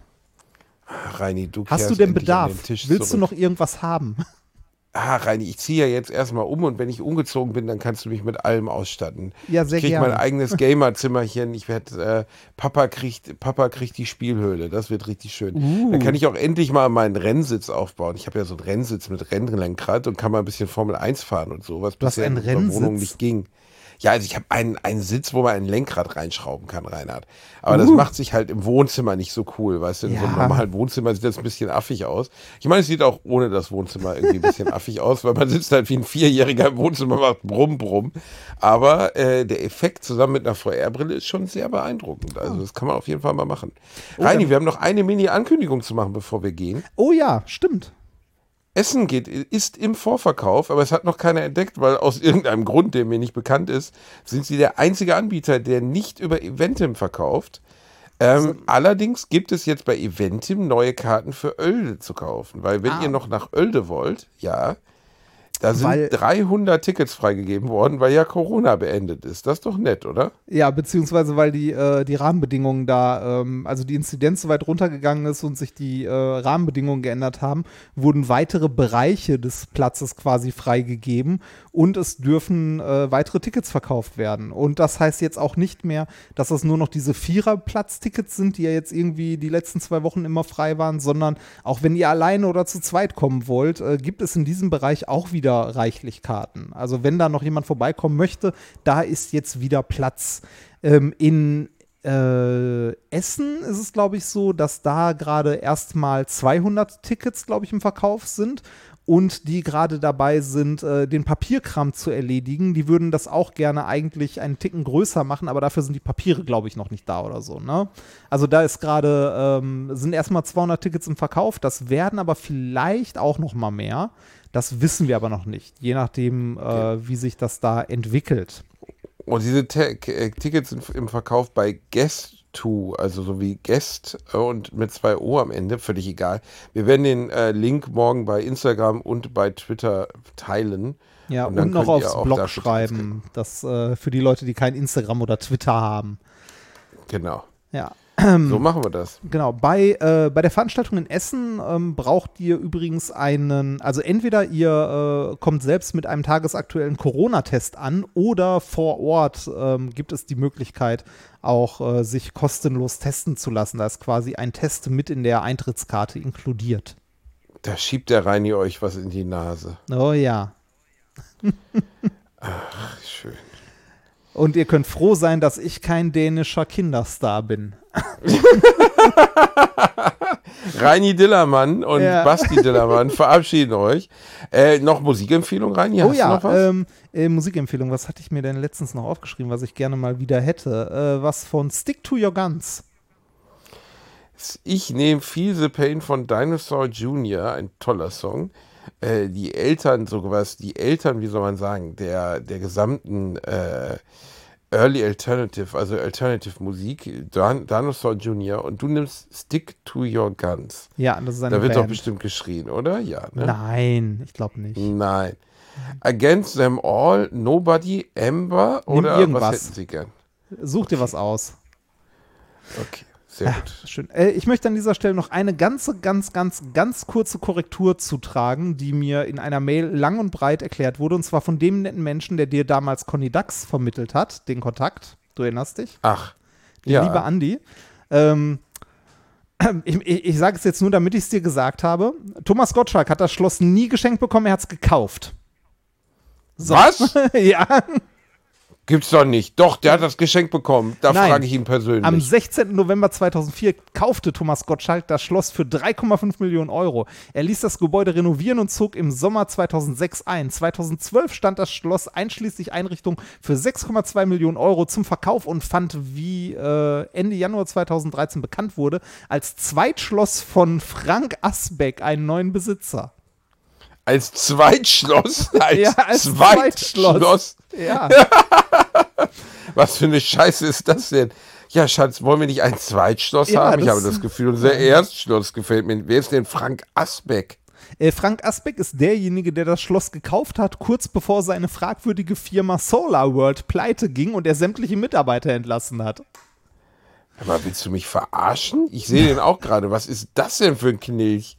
Reini, du hast du denn Bedarf? Willst du noch irgendwas haben? Reini, ich ziehe ja jetzt erstmal um und wenn ich umgezogen bin, dann kannst du mich mit allem ausstatten. Ja, sehr gerne. Ich kriege mein eigenes Gamerzimmerchen. Ich werde, Papa kriegt die Spielhöhle. Das wird richtig schön. Dann kann ich auch endlich mal meinen Rennsitz aufbauen. Ich habe ja so einen Rennsitz mit Rennlenkrad und kann mal ein bisschen Formel 1 fahren und so, was bisher in der Wohnung nicht ging. Ja, also ich habe einen Sitz, wo man ein Lenkrad reinschrauben kann, Reinhard. Aber das macht sich halt im Wohnzimmer nicht so cool, weißt du? In so einem normalen Wohnzimmer sieht das ein bisschen affig aus. Ich meine, es sieht auch ohne das Wohnzimmer irgendwie ein bisschen affig aus, weil man sitzt halt wie ein 4-Jähriger im Wohnzimmer, macht Brumm, Brumm. Aber der Effekt zusammen mit einer VR-Brille ist schon sehr beeindruckend. Also das kann man auf jeden Fall mal machen. Reini, wir haben noch eine Mini-Ankündigung zu machen, bevor wir gehen. Oh ja, stimmt. Essen ist im Vorverkauf, aber es hat noch keiner entdeckt, weil aus irgendeinem Grund, der mir nicht bekannt ist, sind sie der einzige Anbieter, der nicht über Eventim verkauft. Allerdings gibt es jetzt bei Eventim neue Karten für Oelde zu kaufen, weil wenn ihr noch nach Oelde wollt, Da sind 300 Tickets freigegeben worden, weil ja Corona beendet ist. Das ist doch nett, oder? Ja, beziehungsweise weil die Rahmenbedingungen da, also die Inzidenz so weit runtergegangen ist und sich die Rahmenbedingungen geändert haben, wurden weitere Bereiche des Platzes quasi freigegeben und es dürfen weitere Tickets verkauft werden. Und das heißt jetzt auch nicht mehr, dass es nur noch diese Viererplatz-Tickets sind, die ja jetzt irgendwie die letzten 2 Wochen immer frei waren, sondern auch wenn ihr alleine oder zu zweit kommen wollt, gibt es in diesem Bereich auch wieder reichlich Karten. Also wenn da noch jemand vorbeikommen möchte, da ist jetzt wieder Platz. In Essen ist es, glaube ich, so, dass da gerade erstmal 200 Tickets, glaube ich, im Verkauf sind und die gerade dabei sind, den Papierkram zu erledigen. Die würden das auch gerne eigentlich einen Ticken größer machen, aber dafür sind die Papiere, glaube ich, noch nicht da oder so, ne? Also da ist gerade, sind erstmal 200 Tickets im Verkauf, das werden aber vielleicht auch noch mal mehr. Das wissen wir aber noch nicht, je nachdem, wie sich das da entwickelt. Und diese Tickets sind im Verkauf bei Guest2, also so wie Guest und mit 2 O am Ende, völlig egal. Wir werden den Link morgen bei Instagram und bei Twitter teilen. Ja, und noch aufs Blog schreiben, das für die Leute, die kein Instagram oder Twitter haben. Genau. Ja. So machen wir das. Genau, bei der Veranstaltung in Essen braucht ihr übrigens also entweder ihr kommt selbst mit einem tagesaktuellen Corona-Test an oder vor Ort gibt es die Möglichkeit auch sich kostenlos testen zu lassen. Da ist quasi ein Test mit in der Eintrittskarte inkludiert. Da schiebt der Reini euch was in die Nase. Oh ja. Ach, schön. Und ihr könnt froh sein, dass ich kein dänischer Kinderstar bin. Reini Dillermann und Basti Dillermann verabschieden euch. Noch Musikempfehlung, Reini? Hast du noch was? Musikempfehlung. Was hatte ich mir denn letztens noch aufgeschrieben, was ich gerne mal wieder hätte? Was von Stick to Your Guns. Ich nehme Feel the Pain von Dinosaur Jr., ein toller Song. Die Eltern, wie soll man sagen, der gesamten Early Alternative, also Alternative Musik, Dinosaur Jr. und du nimmst Stick to Your Guns. Ja, das ist eine Da wird Band. doch bestimmt geschrien, oder? Ja, ne? Nein, ich glaube nicht. Nein. Against Them All, Nobody, Amber oder irgendwas. was hätten Sie gern? Such dir was aus. Okay, sehr gut. Schön. Ich möchte an dieser Stelle noch eine ganz kurze Korrektur zutragen, die mir in einer Mail lang und breit erklärt wurde, und zwar von dem netten Menschen, der dir damals Conny Dax vermittelt hat, den Kontakt. Du erinnerst dich? Ach, ja. Lieber Andi. Ich sage es jetzt nur, damit ich es dir gesagt habe. Thomas Gottschalk hat das Schloss nie geschenkt bekommen, er hat es gekauft. So. Was? Ja. Gibt's doch nicht. Doch, der hat das Geschenk bekommen. Da frage ich ihn persönlich. Am 16. November 2004 kaufte Thomas Gottschalk das Schloss für 3,5 Millionen Euro. Er ließ das Gebäude renovieren und zog im Sommer 2006 ein. 2012 stand das Schloss einschließlich Einrichtung für 6,2 Millionen Euro zum Verkauf und fand, wie Ende Januar 2013 bekannt wurde, als Zweitschloss von Frank Asbeck einen neuen Besitzer. Als Zweitschloss? Als Zweitschloss. Ja. Was für eine Scheiße ist das denn? Ja, Schatz, wollen wir nicht ein Zweitschloss haben? Ich habe das Gefühl, unser Erstschloss gefällt mir. Wer ist denn Frank Asbeck? Frank Asbeck ist derjenige, der das Schloss gekauft hat, kurz bevor seine fragwürdige Firma Solar World pleite ging und er sämtliche Mitarbeiter entlassen hat. Aber willst du mich verarschen? Ich sehe den auch gerade. Was ist das denn für ein Knilch?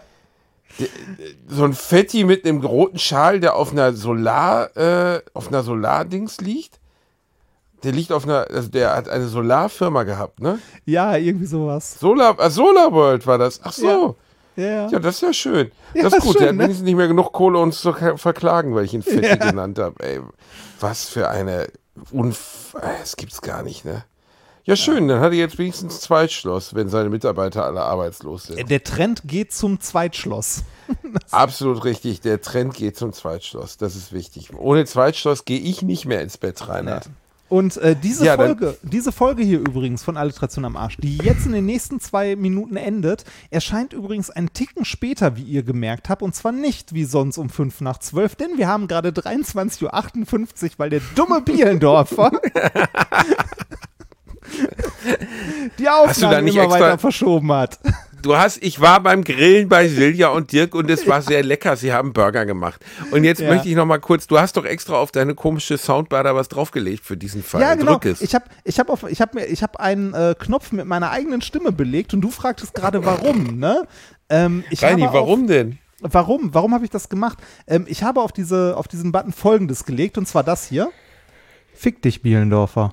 So ein Fetti mit einem roten Schal, der auf einer Solardings liegt. Der liegt also der hat eine Solarfirma gehabt, ne? Ja, irgendwie sowas. Solar World war das. Ach so. Ja, das ist ja schön. Ja, das ist gut. schön, Der hat ne? wenigstens nicht mehr genug Kohle, uns zu verklagen, weil ich ihn Fetti genannt habe. Ey, was für eine das gibt's gar nicht, ne? Ja, schön, dann hat er jetzt wenigstens Zweitschloss, wenn seine Mitarbeiter alle arbeitslos sind. Der Trend geht zum Zweitschloss. Absolut richtig, der Trend geht zum Zweitschloss, das ist wichtig. Ohne Zweitschloss gehe ich nicht mehr ins Bett, Reinhard. Und diese Folge hier übrigens von Alliteration am Arsch, die jetzt in den nächsten 2 Minuten endet, erscheint übrigens einen Ticken später, wie ihr gemerkt habt, und zwar nicht wie sonst um 11:55, denn wir haben gerade 23:58 Uhr, weil der dumme Bielendorfer die Aufnahme immer weiter verschoben hat. Ich war beim Grillen bei Silja und Dirk und es war sehr lecker. Sie haben Burger gemacht. Und jetzt möchte ich noch mal kurz, du hast doch extra auf deine komische Soundbar da was draufgelegt für diesen Fall. Ja, genau. Drück es. Ich hab einen Knopf mit meiner eigenen Stimme belegt und du fragtest gerade, warum, ne? Reini, warum denn? Warum habe ich das gemacht? Ich habe auf diesen Button Folgendes gelegt, und zwar das hier. Fick dich, Bielendorfer.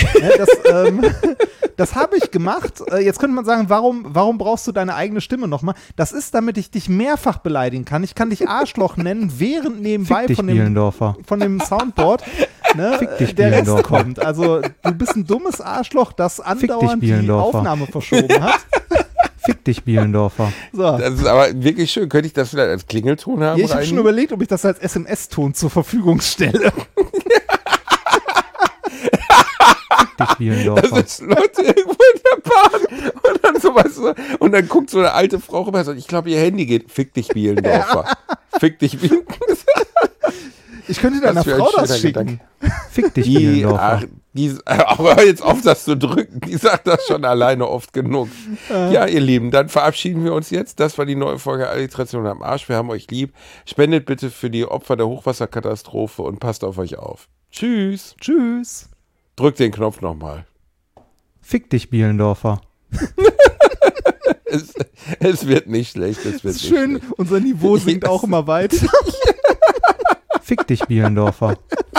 Das habe ich gemacht. Jetzt könnte man sagen, warum brauchst du deine eigene Stimme nochmal? Das ist, damit ich dich mehrfach beleidigen kann. Ich kann dich Arschloch nennen, während nebenbei Fick dich, von dem Soundboard Fick dich, der Rest kommt. Also du bist ein dummes Arschloch, das andauernd die Aufnahme verschoben hat. Fick dich, Bielendorfer. So. Das ist aber wirklich schön. Könnte ich das vielleicht als Klingelton haben? Ja, ich habe schon überlegt, ob ich das als SMS-Ton zur Verfügung stelle. Das ist Leute irgendwo in der Bahn und dann sowas und dann guckt so eine alte Frau rüber und sagt, ich glaube, ihr Handy geht. Fick dich, Bielendorfer. Ja. Fick dich, Bielendorfer. Ich könnte deiner Frau das schicken. Fick dich, Bielendorfer. Aber hör jetzt auf, das zu drücken. Die sagt das schon alleine oft genug. Ja, ihr Lieben, dann verabschieden wir uns jetzt. Das war die neue Folge Alliteration am Arsch. Wir haben euch lieb. Spendet bitte für die Opfer der Hochwasserkatastrophe und passt auf euch auf. Tschüss. Tschüss. Drück den Knopf nochmal. Fick dich, Bielendorfer. Es wird nicht schlecht. Es wird ist schön, schlecht. Unser Niveau sinkt auch immer weiter. Fick dich, Bielendorfer.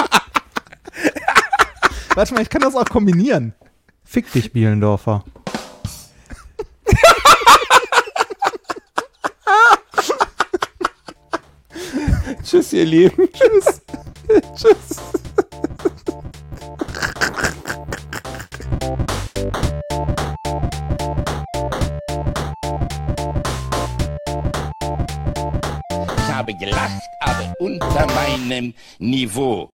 Warte mal, ich kann das auch kombinieren. Fick dich, Bielendorfer. Tschüss, ihr Lieben. Tschüss. Tschüss. Ich habe gelacht, aber unter meinem Niveau.